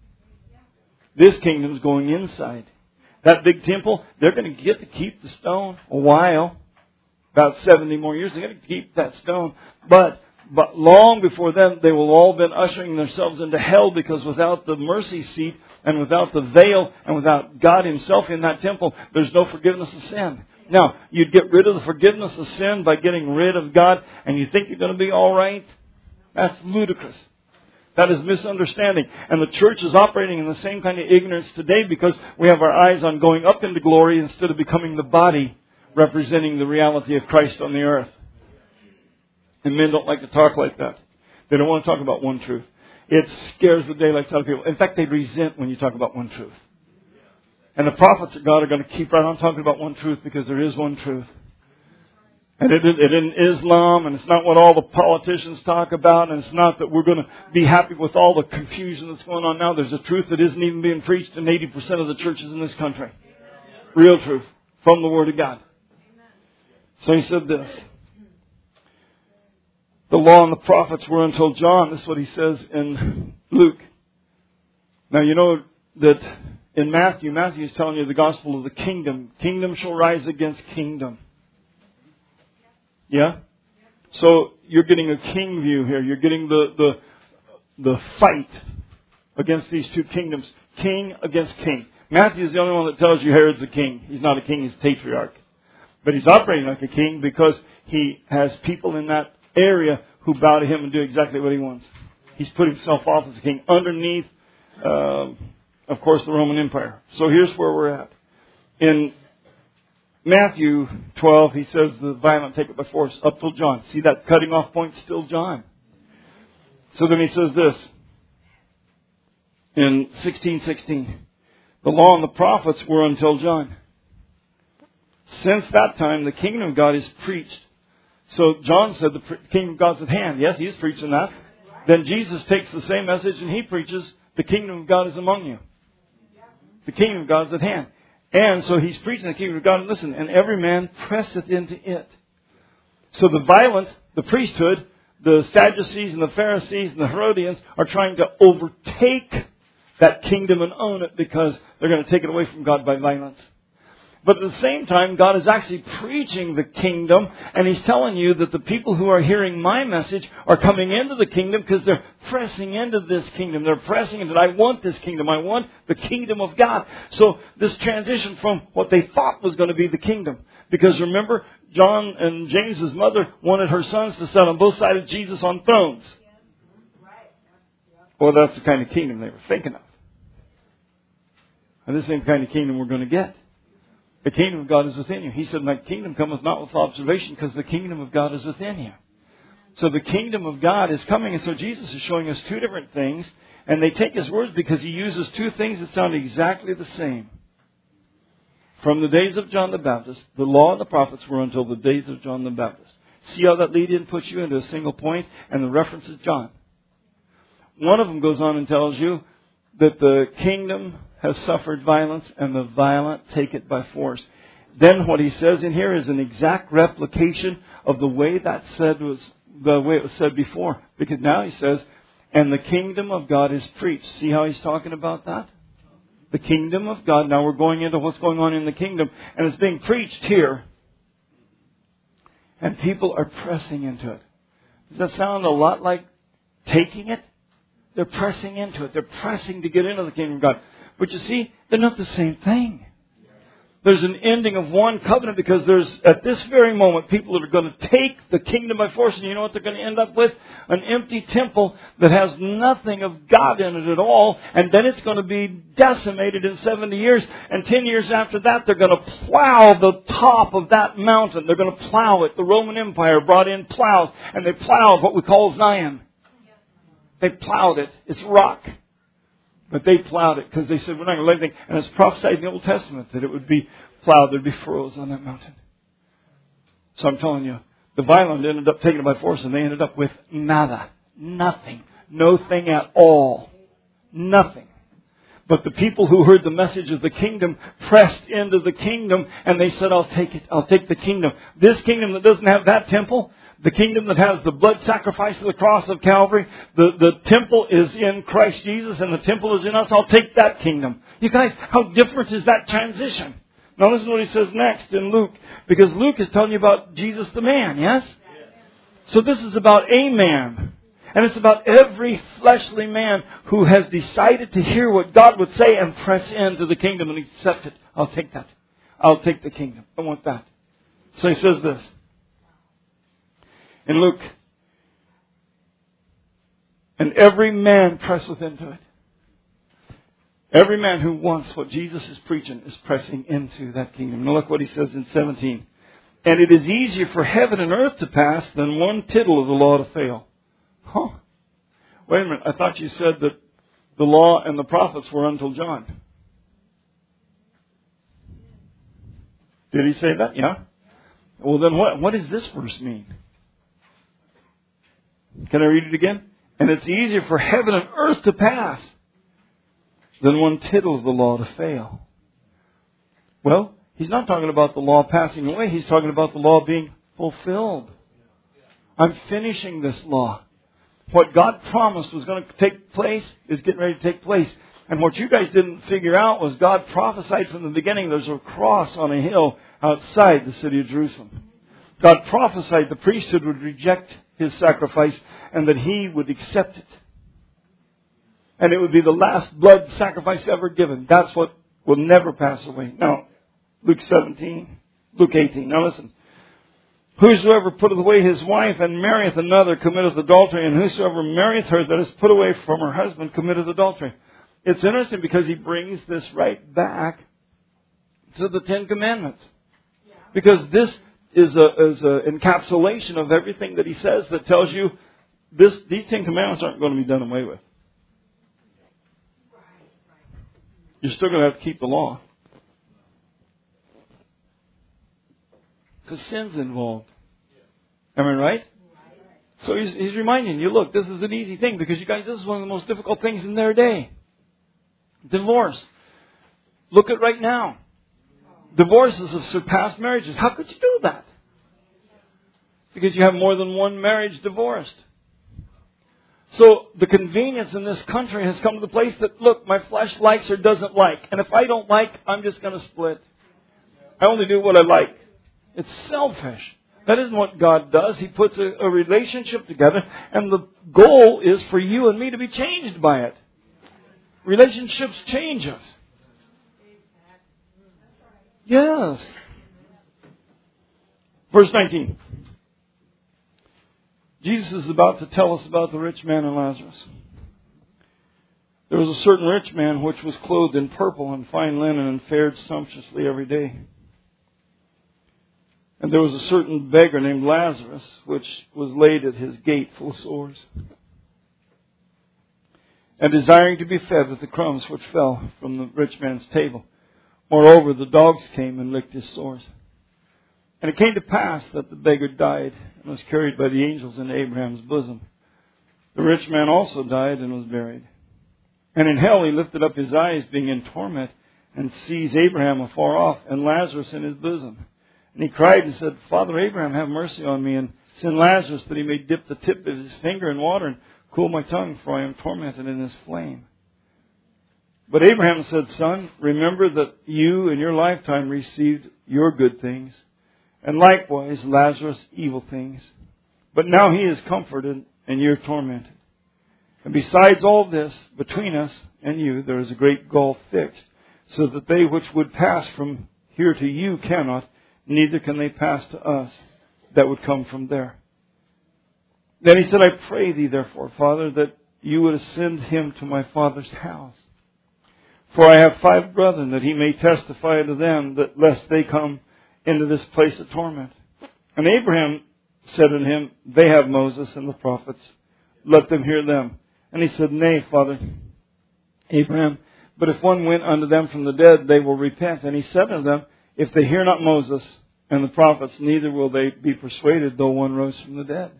[SPEAKER 2] This kingdom's going inside. That big temple, they're going to get to keep the stone a while. About 70 more years, they're going to keep that stone. But long before then, they will all been ushering themselves into hell, because without the mercy seat and without the veil and without God Himself in that temple, there's no forgiveness of sin. Now, you'd get rid of the forgiveness of sin by getting rid of God, and you think you're going to be all right? That's ludicrous. That is misunderstanding. And the church is operating in the same kind of ignorance today, because we have our eyes on going up into glory instead of becoming the body representing the reality of Christ on the earth. And men don't like to talk like that. They don't want to talk about one truth. It scares the daylights out of people. In fact, they resent when you talk about one truth. And the prophets of God are going to keep right on talking about one truth, because there is one truth. And it isn't Islam, and it's not what all the politicians talk about, and it's not that we're going to be happy with all the confusion that's going on now. There's a truth that isn't even being preached in 80% of the churches in this country. Real truth from the Word of God. So he said this. The law and the prophets were until John. This is what he says in Luke. Now you know that in Matthew is telling you the gospel of the kingdom. Kingdom shall rise against kingdom. Yeah? So you're getting a king view here. You're getting the fight against these two kingdoms. King against king. Matthew is the only one that tells you Herod's a king. He's not a king, he's a patriarch. But he's operating like a king because he has people in that area who bow to him and do exactly what he wants. He's put himself off as a king underneath, of course, the Roman Empire. So here's where we're at. In Matthew 12, he says the violent take it by force up till John. See that cutting off point? Still John. So then he says this in 16:16. The law and the prophets were until John. Since that time, the kingdom of God is preached. So John said the kingdom of God's at hand. Yes, he's preaching that. Then Jesus takes the same message and he preaches, the kingdom of God is among you. The kingdom of God is at hand. And so he's preaching the kingdom of God. And listen, and every man presseth into it. So the violent, the priesthood, the Sadducees and the Pharisees and the Herodians are trying to overtake that kingdom and own it, because they're going to take it away from God by violence. But at the same time, God is actually preaching the kingdom, and He's telling you that the people who are hearing my message are coming into the kingdom because they're pressing into this kingdom. They're pressing into, I want this kingdom. I want the kingdom of God. So this transition from what they thought was going to be the kingdom. Because remember, John and James's mother wanted her sons to sit on both sides of Jesus on thrones. Well, that's the kind of kingdom they were thinking of. And this ain't the kind of kingdom we're going to get. The kingdom of God is within you. He said, my kingdom cometh not with observation, because the kingdom of God is within you. So the kingdom of God is coming. And so Jesus is showing us two different things. And they take His words because He uses two things that sound exactly the same. From the days of John the Baptist, the law and the prophets were until the days of John the Baptist. See how that lead-in puts you into a single point? And the reference is John. One of them goes on and tells you that the kingdom has suffered violence, and the violent take it by force. Then what he says in here is an exact replication of the way that it was said before. Because now he says, and the kingdom of God is preached. See how he's talking about that? The kingdom of God. Now we're going into what's going on in the kingdom, and it's being preached here. And people are pressing into it. Does that sound a lot like taking it? They're pressing into it. They're pressing to get into the kingdom of God. But you see, they're not the same thing. There's an ending of one covenant, because there's, at this very moment, people that are going to take the kingdom by force. And you know what they're going to end up with? An empty temple that has nothing of God in it at all. And then it's going to be decimated in 70 years. And 10 years after that, they're going to plow the top of that mountain. They're going to plow it. The Roman Empire brought in plows, and they plowed what we call Zion. They plowed it. It's rock. But they plowed it because they said, we're not going to let anything. And it's prophesied in the Old Testament that it would be plowed. There'd be furrows on that mountain. So I'm telling you, the violent ended up taking it by force, and they ended up with nada. Nothing. No thing at all. Nothing. But the people who heard the message of the kingdom pressed into the kingdom, and they said, I'll take it. I'll take the kingdom. This kingdom that doesn't have that temple The kingdom that has the blood sacrifice of the cross of Calvary. The temple is in Christ Jesus and the temple is in us. I'll take that kingdom. You guys, how different is that transition? Now listen to what he says next in Luke. Because Luke is telling you about Jesus the man, yes? So this is about a man. And it's about every fleshly man who has decided to hear what God would say and press into the kingdom and accept it. I'll take that. I'll take the kingdom. I want that. So he says this. In Luke. And every man presseth into it. Every man who wants what Jesus is preaching is pressing into that kingdom. Now look what he says in 17. And it is easier for heaven and earth to pass than one tittle of the law to fail. Huh. Wait a minute. I thought you said that the law and the prophets were until John. Did he say that? Yeah. Well then what does this verse mean? Can I read it again? And it's easier for heaven and earth to pass than one tittle of the law to fail. Well, he's not talking about the law passing away. He's talking about the law being fulfilled. I'm finishing this law. What God promised was going to take place is getting ready to take place. And what you guys didn't figure out was God prophesied from the beginning there's a cross on a hill outside the city of Jerusalem. God prophesied the priesthood would reject His sacrifice and that He would accept it. And it would be the last blood sacrifice ever given. That's what will never pass away. Now, Luke 18. Now listen. Whosoever putteth away his wife and marrieth another committeth adultery, and whosoever marrieth her that is put away from her husband committeth adultery. It's interesting because he brings this right back to the Ten Commandments. Because this is an encapsulation of everything that he says that tells you these Ten Commandments aren't going to be done away with. You're still going to have to keep the law. Because sin's involved. Am I right? So he's reminding you, look, this is an easy thing because you guys, this is one of the most difficult things in their day. Divorce. Look at right now. Divorces have surpassed marriages. How could you do that? Because you have more than one marriage divorced. So the convenience in this country has come to the place that, look, my flesh likes or doesn't like. And if I don't like, I'm just going to split. I only do what I like. It's selfish. That isn't what God does. He puts a relationship together, and the goal is for you and me to be changed by it. Relationships change us. Yes. Verse 19. Jesus is about to tell us about the rich man and Lazarus. There was a certain rich man which was clothed in purple and fine linen and fared sumptuously every day. And there was a certain beggar named Lazarus, which was laid at his gate full of sores, and desiring to be fed with the crumbs which fell from the rich man's table. Moreover, the dogs came and licked his sores. And it came to pass that the beggar died and was carried by the angels into Abraham's bosom. The rich man also died and was buried. And in hell he lifted up his eyes, being in torment, and sees Abraham afar off, and Lazarus in his bosom. And he cried and said, Father Abraham, have mercy on me, and send Lazarus that he may dip the tip of his finger in water and cool my tongue, for I am tormented in this flame. But Abraham said, Son, remember that you in your lifetime received your good things, and likewise Lazarus evil things. But now he is comforted, and you're tormented. And besides all this, between us and you, there is a great gulf fixed, so that they which would pass from here to you cannot, neither can they pass to us that would come from there. Then he said, I pray thee therefore, Father, that you would send him to my father's house. For I have 5 brethren, that he may testify to them, that lest they come into this place of torment. And Abraham said unto him, They have Moses and the prophets. Let them hear them. And he said, Nay, Father Abraham, but if one went unto them from the dead, they will repent. And he said unto them, If they hear not Moses and the prophets, neither will they be persuaded, though one rose from the dead.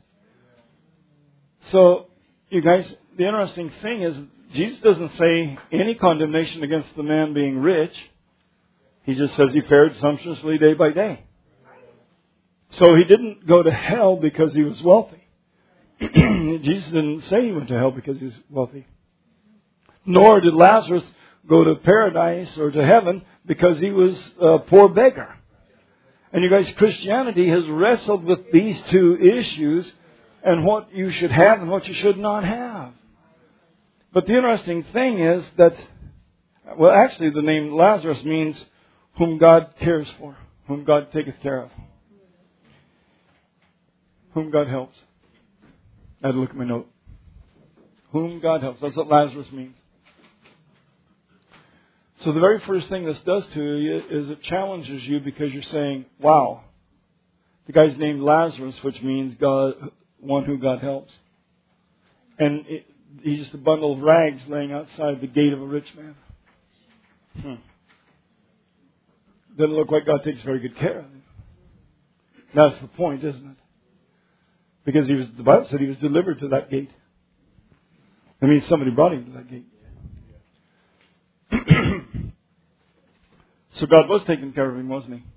[SPEAKER 2] So, you guys, the interesting thing is, Jesus doesn't say any condemnation against the man being rich. He just says he fared sumptuously day by day. So he didn't go to hell because he was wealthy. Jesus didn't say he went to hell because he was wealthy. Nor did Lazarus go to paradise or to heaven because he was a poor beggar. And you guys, Christianity has wrestled with these two issues and what you should have and what you should not have. But the interesting thing is that, well, actually the name Lazarus means whom God cares for, whom God taketh care of, whom God helps. I had to look at my note. Whom God helps. That's what Lazarus means. So the very first thing this does to you is it challenges you because you're saying, wow, the guy's named Lazarus, which means God, one who God helps. And he's just a bundle of rags laying outside the gate of a rich man. Doesn't look like God takes very good care of him. That's the point, isn't it? Because the Bible said he was delivered to that gate. That means somebody brought him to that gate. So God was taking care of him, wasn't he?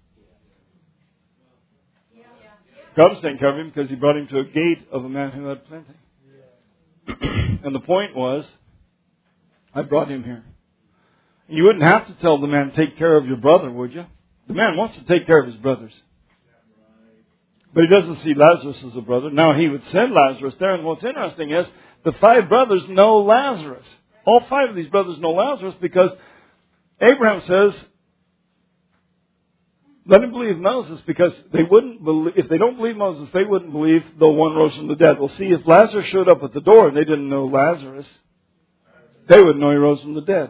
[SPEAKER 2] God was taking care of him because he brought him to a gate of a man who had plenty. And the point was, I brought him here. You wouldn't have to tell the man, take care of your brother, would you? The man wants to take care of his brothers. But he doesn't see Lazarus as a brother. Now he would send Lazarus there. And what's interesting is, the 5 brothers know Lazarus. All 5 of these brothers know Lazarus because Abraham says, let him believe Moses, because they wouldn't believe, if they don't believe Moses, they wouldn't believe though one rose from the dead. Well, see, if Lazarus showed up at the door and they didn't know Lazarus, they wouldn't know he rose from the dead.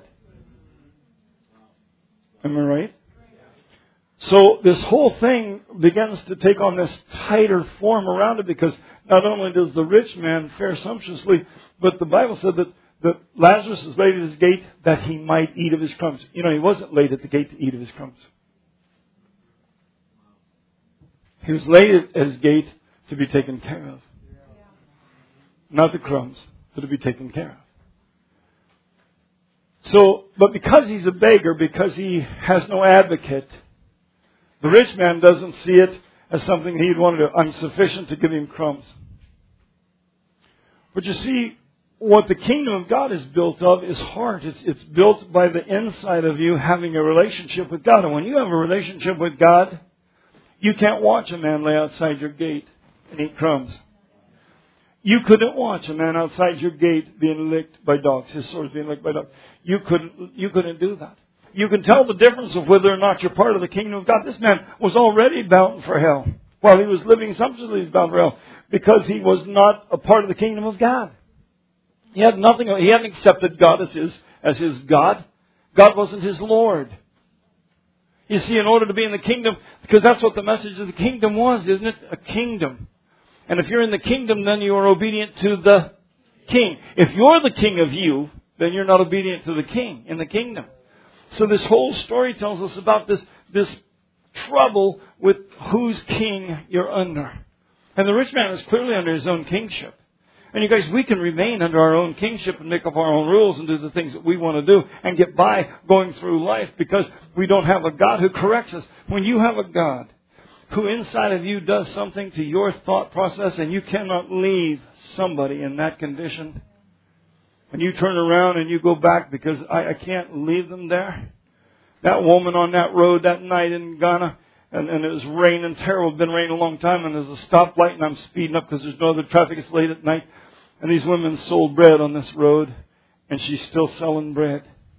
[SPEAKER 2] Am I right? So this whole thing begins to take on this tighter form around it, because not only does the rich man fare sumptuously, but the Bible said that Lazarus is laid at his gate that he might eat of his crumbs. You know, he wasn't laid at the gate to eat of his crumbs. He was laid at his gate to be taken care of. Not the crumbs, but to be taken care of. So, but because he's a beggar, because he has no advocate, the rich man doesn't see it as something he'd want to do. I'm sufficient to give him crumbs. But you see, what the kingdom of God is built of is heart. It's built by the inside of you having a relationship with God. And when you have a relationship with God, you can't watch a man lay outside your gate and eat crumbs. You couldn't watch a man outside your gate being licked by dogs, his sores being licked by dogs. You couldn't do that. You can tell the difference of whether or not you're part of the kingdom of God. This man was already bound for hell. While he was living sumptuously, he was bound for hell because he was not a part of the kingdom of God. He had nothing. He hadn't accepted God as his God. God wasn't his Lord. You see, in order to be in the kingdom, because that's what the message of the kingdom was, isn't it? A kingdom. And if you're in the kingdom, then you are obedient to the king. If you're the king of you, then you're not obedient to the king in the kingdom. So this whole story tells us about this trouble with whose king you're under. And the rich man is clearly under his own kingship. And you guys, we can remain under our own kingship and make up our own rules and do the things that we want to do and get by going through life because we don't have a God who corrects us. When you have a God who inside of you does something to your thought process and you cannot leave somebody in that condition, and you turn around and you go back because I can't leave them there. That woman on that road that night in Ghana, and it was raining terrible. It's been raining a long time, and there's a stoplight, and I'm speeding up because there's no other traffic. It's late at night. And these women sold bread on this road, and she's still selling bread.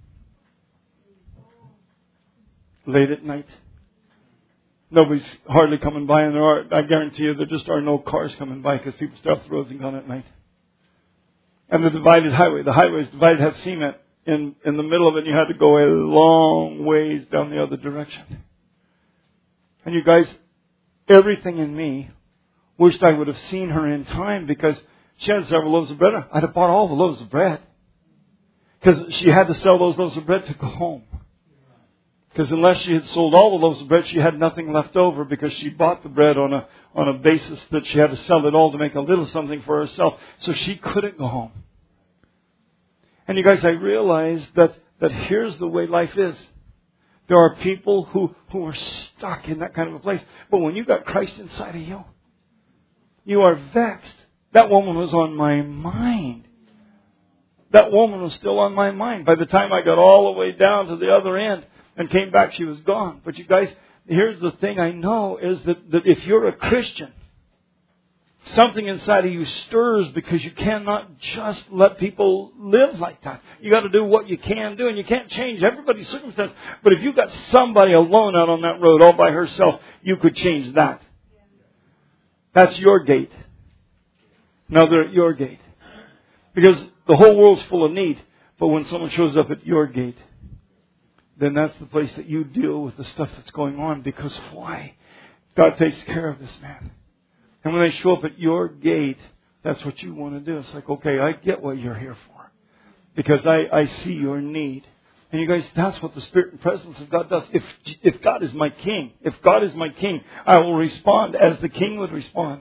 [SPEAKER 2] Late at night. Nobody's hardly coming by, and I guarantee you there just are no cars coming by because people stay off the roads and gone at night. And the divided highway. The highway is divided, had cement in the middle of it, and you had to go a long ways down the other direction. And you guys, everything in me wished I would have seen her in time because she had several loaves of bread. I'd have bought all the loaves of bread. Because she had to sell those loaves of bread to go home. Because unless she had sold all the loaves of bread, she had nothing left over because she bought the bread on a basis that she had to sell it all to make a little something for herself. So she couldn't go home. And you guys, I realized that here's the way life is. There are people who are stuck in that kind of a place. But when you've got Christ inside of you, you are vexed. That woman was on my mind. That woman was still on my mind. By the time I got all the way down to the other end and came back, she was gone. But you guys, here's the thing I know is that if you're a Christian, something inside of you stirs because you cannot just let people live like that. You got to do what you can do, and you can't change everybody's circumstance. But if you've got somebody alone out on that road all by herself, you could change that. That's your gate. Now they're at your gate. Because the whole world's full of need. But when someone shows up at your gate, then that's the place that you deal with the stuff that's going on. Because why? God takes care of this man. And when they show up at your gate, that's what you want to do. It's like, okay, I get what you're here for. Because I see your need. And you guys, that's what the Spirit and presence of God does. If God is my King, I will respond as the King would respond.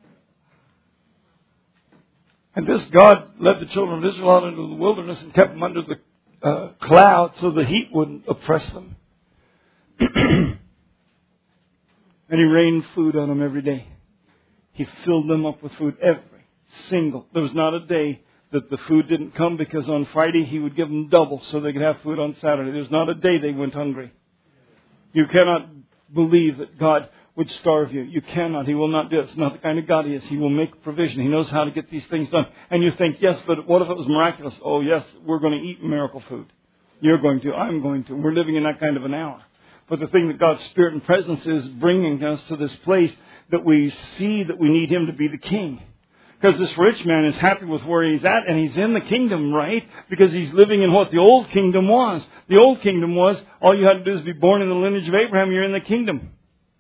[SPEAKER 2] And this God led the children of Israel out into the wilderness and kept them under the cloud so the heat wouldn't oppress them. And He rained food on them every day. He filled them up with food every single. There was not a day that the food didn't come, because on Friday He would give them double so they could have food on Saturday. There's not a day they went hungry. You cannot believe that God would starve you. You cannot. He will not do it. It's not the kind of God He is. He will make provision. He knows how to get these things done. And you think, yes, but what if it was miraculous? Oh, yes, we're going to eat miracle food. You're going to. I'm going to. We're living in that kind of an hour. But the thing that God's Spirit and presence is bringing us to this place that we see that we need Him to be the King. Because this rich man is happy with where he's at, and he's in the kingdom, right? Because he's living in what the old kingdom was. The old kingdom was, all you had to do is be born in the lineage of Abraham, you're in the kingdom.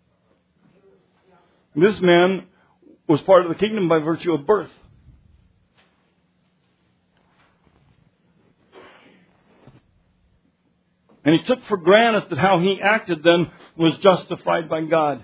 [SPEAKER 2] This man was part of the kingdom by virtue of birth. And he took for granted that how he acted then was justified by God.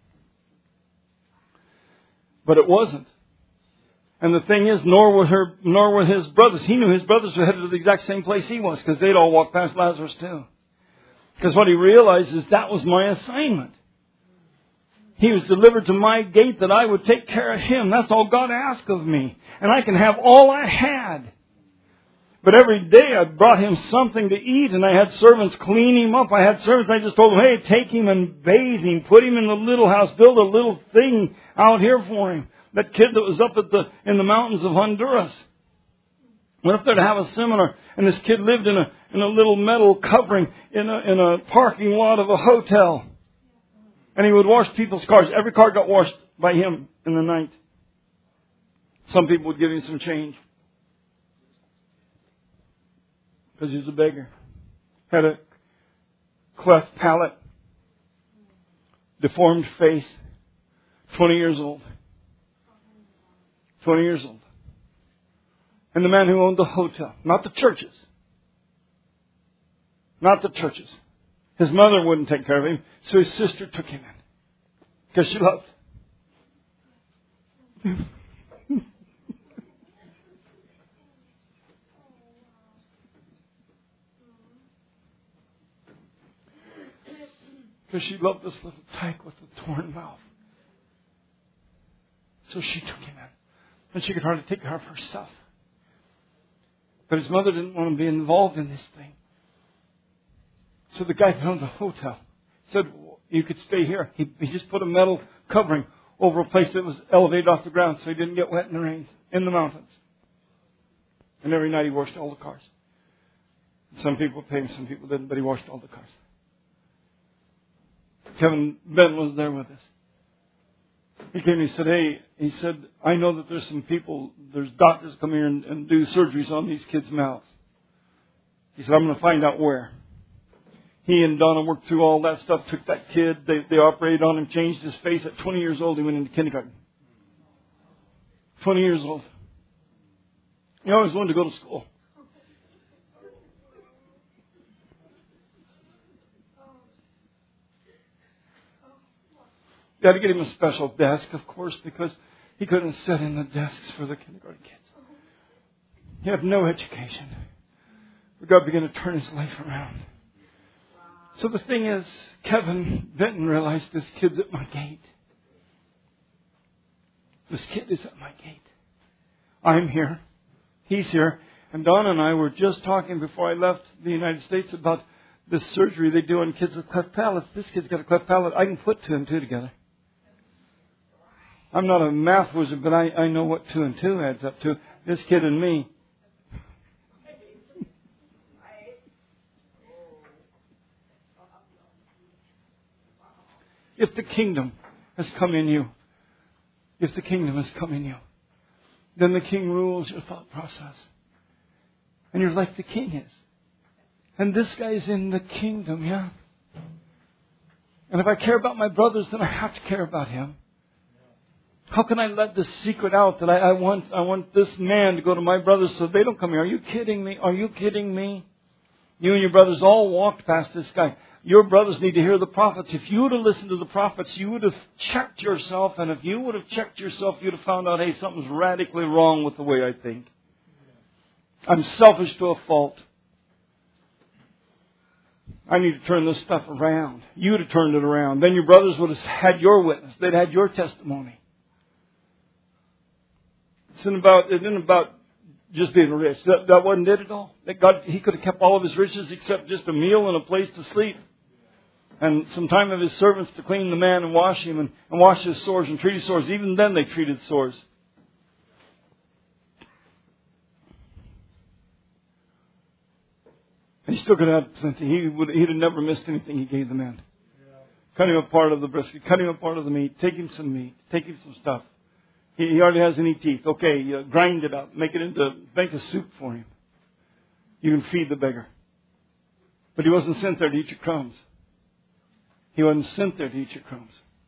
[SPEAKER 2] But it wasn't. And the thing is, nor were his brothers. He knew his brothers were headed to the exact same place he was, because they'd all walked past Lazarus too. Because what he realized is that was my assignment. He was delivered to my gate that I would take care of him. That's all God asked of me. And I can have all I had. But every day I brought him something to eat, and I had servants clean him up. I had servants, I just told them, hey, take him and bathe him. Put him in the little house. Build a little thing out here for him. That kid that was up in the mountains of Honduras went up there to have a seminar, and this kid lived in a little metal covering in a parking lot of a hotel. And he would wash people's cars. Every car got washed by him in the night. Some people would give him some change. Because he's a beggar. Had a cleft palate. Deformed face. 20 years old. 20 years old. And the man who owned the hotel. Not the churches. Not the churches. His mother wouldn't take care of him, so his sister took him in. Because she loved. Because she loved this little tyke with the torn mouth. So she took him in. And she could hardly take care of herself. But his mother didn't want to be involved in this thing. So the guy found the hotel. Said, you could stay here. He just put a metal covering over a place that was elevated off the ground so he didn't get wet in the rains, in the mountains. And every night he washed all the cars. Some people paid him, some people didn't, but he washed all the cars. Kevin Ben was there with us. He came and he said, hey, I know that there's some people, there's doctors come here and do surgeries on these kids' mouths. He said, I'm going to find out where. He and Donna worked through all that stuff, took that kid, they operated on him, changed his face. At 20 years old, he went into kindergarten. 20 years old. He always wanted to go to school. You got to get him a special desk, of course, because he couldn't sit in the desks for the kindergarten kids. He had no education. But God began to turn his life around. So the thing is, Kevin Benton realized this kid's at my gate. This kid is at my gate. I'm here. He's here. And Donna and I were just talking before I left the United States about this surgery they do on kids with cleft palates. This kid's got a cleft palate. I can put 2 and 2 together. I'm not a math wizard, but I know what 2 and 2 adds up to. This kid and me. If the kingdom has come in you, then the king rules your thought process. And you're like the king is. And this guy's in the kingdom, yeah? And if I care about my brothers, then I have to care about him. How can I let this secret out that I want this man to go to my brothers so they don't come here? Are you kidding me? Are you kidding me? You and your brothers all walked past this guy. Your brothers need to hear the prophets. If you would have listened to the prophets, you would have checked yourself. And if you would have checked yourself, you'd have found out, hey, something's radically wrong with the way I think. I'm selfish to a fault. I need to turn this stuff around. You would have turned it around. Then your brothers would have had your witness. They'd had your testimony. It isn't about just being rich. That wasn't it at all. That God, He could have kept all of His riches except just a meal and a place to sleep. And some time of His servants to clean the man and wash him and wash his sores and treat his sores. Even then they treated sores. He still could have had plenty. He'd have never missed anything He gave the man. Cut him a part of the brisket. Cut him a part of the meat. Take him some meat. Take him some stuff. He hardly has any teeth. Okay, grind it up. Make a soup for him. You can feed the beggar. But He wasn't sent there to eat your crumbs. He wasn't sent there to eat your crumbs.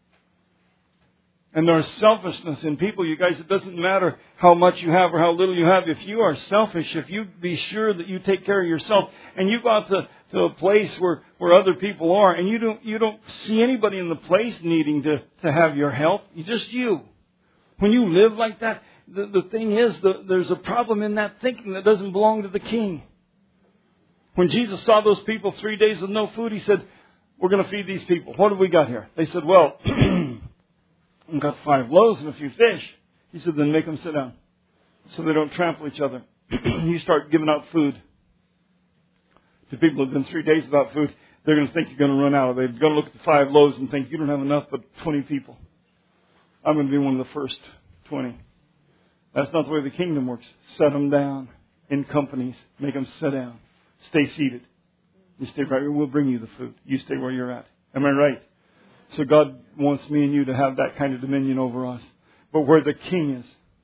[SPEAKER 2] And there's selfishness in people, you guys. It doesn't matter how much you have or how little you have. If you are selfish, if you be sure that you take care of yourself, and you go out to a place where other people are, and you don't see anybody in the place needing to have your help, just you. When you live like that, the thing is, there's a problem in that thinking that doesn't belong to the king. When Jesus saw those people 3 days with no food, He said, we're going to feed these people. What have we got here? They said, well, we've got 5 loaves and a few fish. He said, then make them sit down so they don't trample each other. You start giving out food to people who have been 3 days without food. They're going to think you're going to run out. They're going to look at the 5 loaves and think you don't have enough but 20 people. I'm going to be one of the first 20. That's not the way the kingdom works. Set them down in companies. Make them sit down. Stay seated. You stay right. We'll bring you the food. You stay where you're at. Am I right? So God wants me and you to have that kind of dominion over us. But where the king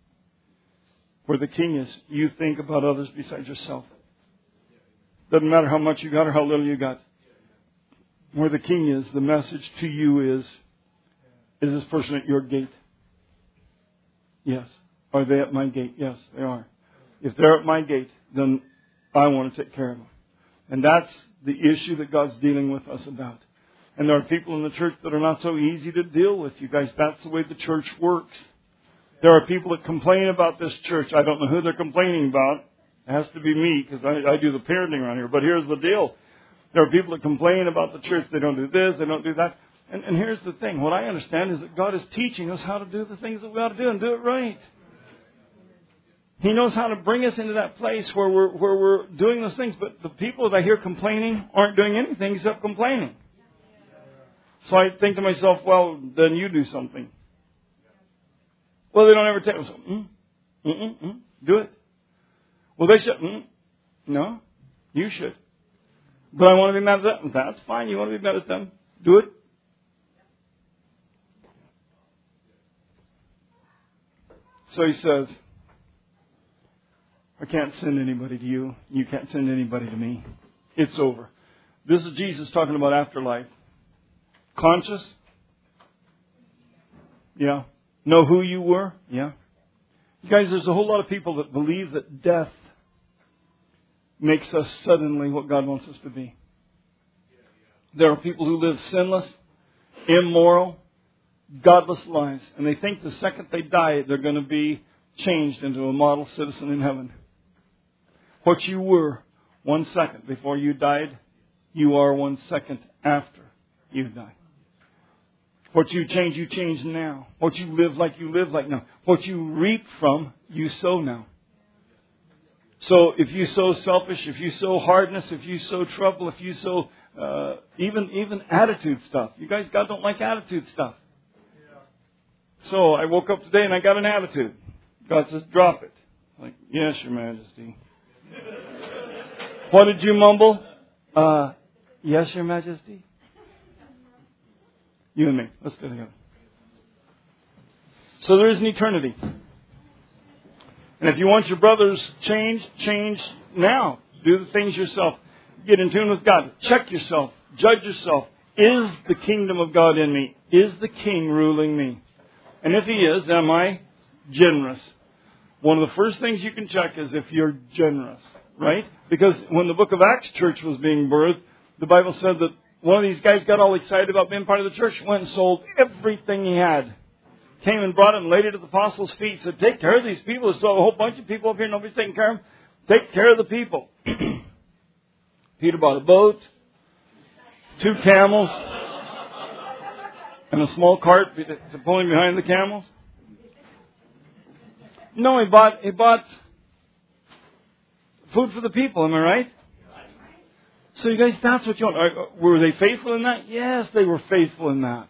[SPEAKER 2] is, you think about others besides yourself. Doesn't matter how much you got or how little you got. Where the king is, the message to you is this person at your gate? Yes. Are they at my gate? Yes, they are. If they're at my gate, then I want to take care of them. And that's the issue that God's dealing with us about. And there are people in the church that are not so easy to deal with. You guys, that's the way the church works. There are people that complain about this church. I don't know who they're complaining about. It has to be me because I do the parenting around here. But here's the deal. There are people that complain about the church. They don't do this. They don't do that. And here's the thing. What I understand is that God is teaching us how to do the things that we ought to do and do it right. He knows how to bring us into that place where we're doing those things. But the people that I hear complaining aren't doing anything except complaining. So I think to myself, well, then you do something. Well, they don't ever tell me, do it. Well, they should. No, you should. But I want to be mad at them. That's fine. You want to be mad at them. Do it. So He says, I can't send anybody to you. You can't send anybody to me. It's over. This is Jesus talking about afterlife. Conscious? Yeah. Know who you were? Yeah. You guys, there's a whole lot of people that believe that death makes us suddenly what God wants us to be. There are people who live sinless, immoral, godless lives. And they think the second they die, they're going to be changed into a model citizen in heaven. What you were 1 second before you died you are 1 second after you die. What you change now. What you live like now. What you reap from, you sow now. So if you sow selfish, if you sow hardness, if you sow trouble, if you sow even attitude stuff. You guys, God don't like attitude stuff. So I woke up today and I got an attitude. God says, drop it. Like, yes, Your Majesty. What did you mumble? Yes, Your Majesty. You and me. Let's do it together. So there is an eternity. And if you want your brothers change now. Do the things yourself. Get in tune with God. Check yourself. Judge yourself. Is the kingdom of God in me? Is the King ruling me? And if He is, am I generous? One of the first things you can check is if you're generous. Right? Because when the book of Acts church was being birthed, the Bible said that one of these guys got all excited about being part of the church, went and sold everything he had. Came and brought it and laid it at the apostles' feet. Said, take care of these people. There's a whole bunch of people up here. Nobody's taking care of them. Take care of the people. Peter bought a boat, 2 camels, and a small cart to pull him behind the camels. No, he bought food for the people. Am I right? So you guys, that's what you want. Were they faithful in that? Yes, they were faithful in that.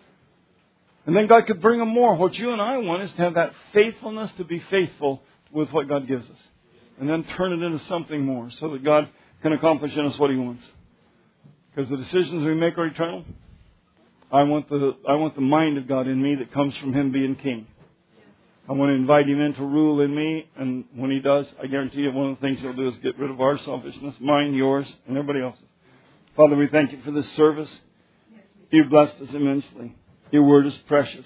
[SPEAKER 2] And then God could bring them more. What you and I want is to have that faithfulness to be faithful with what God gives us. And then turn it into something more so that God can accomplish in us what He wants. Because the decisions we make are eternal. I want the mind of God in me that comes from Him being King. I want to invite Him in to rule in me. And when He does, I guarantee you one of the things He'll do is get rid of our selfishness, mine, yours, and everybody else's. Father, we thank You for this service. You've blessed us immensely. Your word is precious.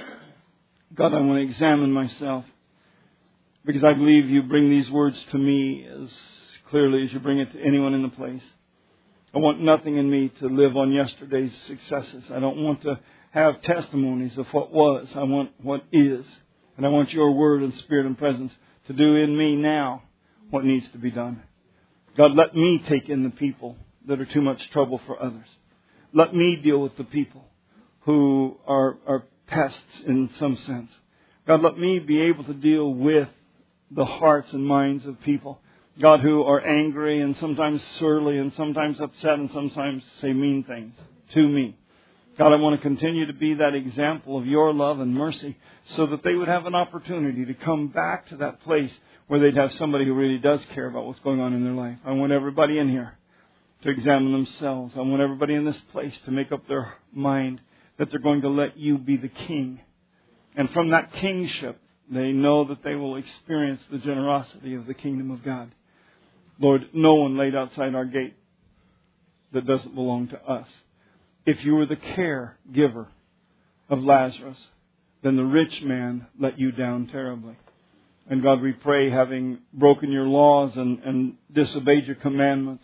[SPEAKER 2] God, I want to examine myself. Because I believe You bring these words to me as clearly as You bring it to anyone in the place. I want nothing in me to live on yesterday's successes. I don't want to have testimonies of what was. I want what is. And I want Your word and spirit and presence to do in me now what needs to be done. God, let me take in the people that are too much trouble for others. Let me deal with the people who are pests in some sense. God, let me be able to deal with the hearts and minds of people. God, who are angry and sometimes surly and sometimes upset and sometimes say mean things to me. God, I want to continue to be that example of Your love and mercy so that they would have an opportunity to come back to that place where they'd have somebody who really does care about what's going on in their life. I want everybody in here to examine themselves. I want everybody in this place to make up their mind that they're going to let You be the King. And from that kingship, they know that they will experience the generosity of the kingdom of God. Lord, no one laid outside our gate that doesn't belong to us. If You were the caregiver of Lazarus, then the rich man let You down terribly. And God, we pray, having broken Your laws and disobeyed Your commandments,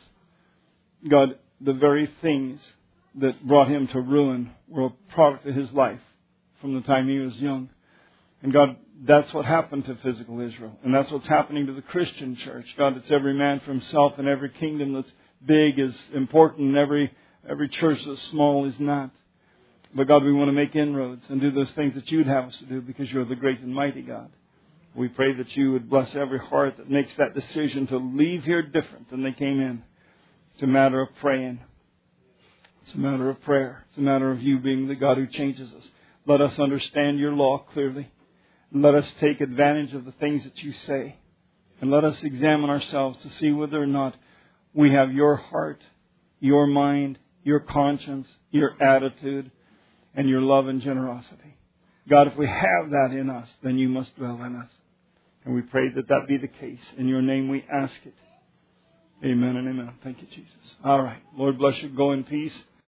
[SPEAKER 2] God, the very things that brought him to ruin were a product of his life from the time he was young. And God, that's what happened to physical Israel. And that's what's happening to the Christian church. God, it's every man for himself, and every kingdom that's big is important, and every church that's small is not. But God, we want to make inroads and do those things that You'd have us to do because You're the great and mighty God. We pray that You would bless every heart that makes that decision to leave here different than they came in. It's a matter of praying. It's a matter of prayer. It's a matter of You being the God who changes us. Let us understand Your law clearly. Let us take advantage of the things that You say. And let us examine ourselves to see whether or not we have Your heart, Your mind, Your conscience, Your attitude, and Your love and generosity. God, if we have that in us, then You must dwell in us. And we pray that that be the case. In Your name we ask it. Amen and amen. Thank You, Jesus. All right. Lord bless you. Go in peace.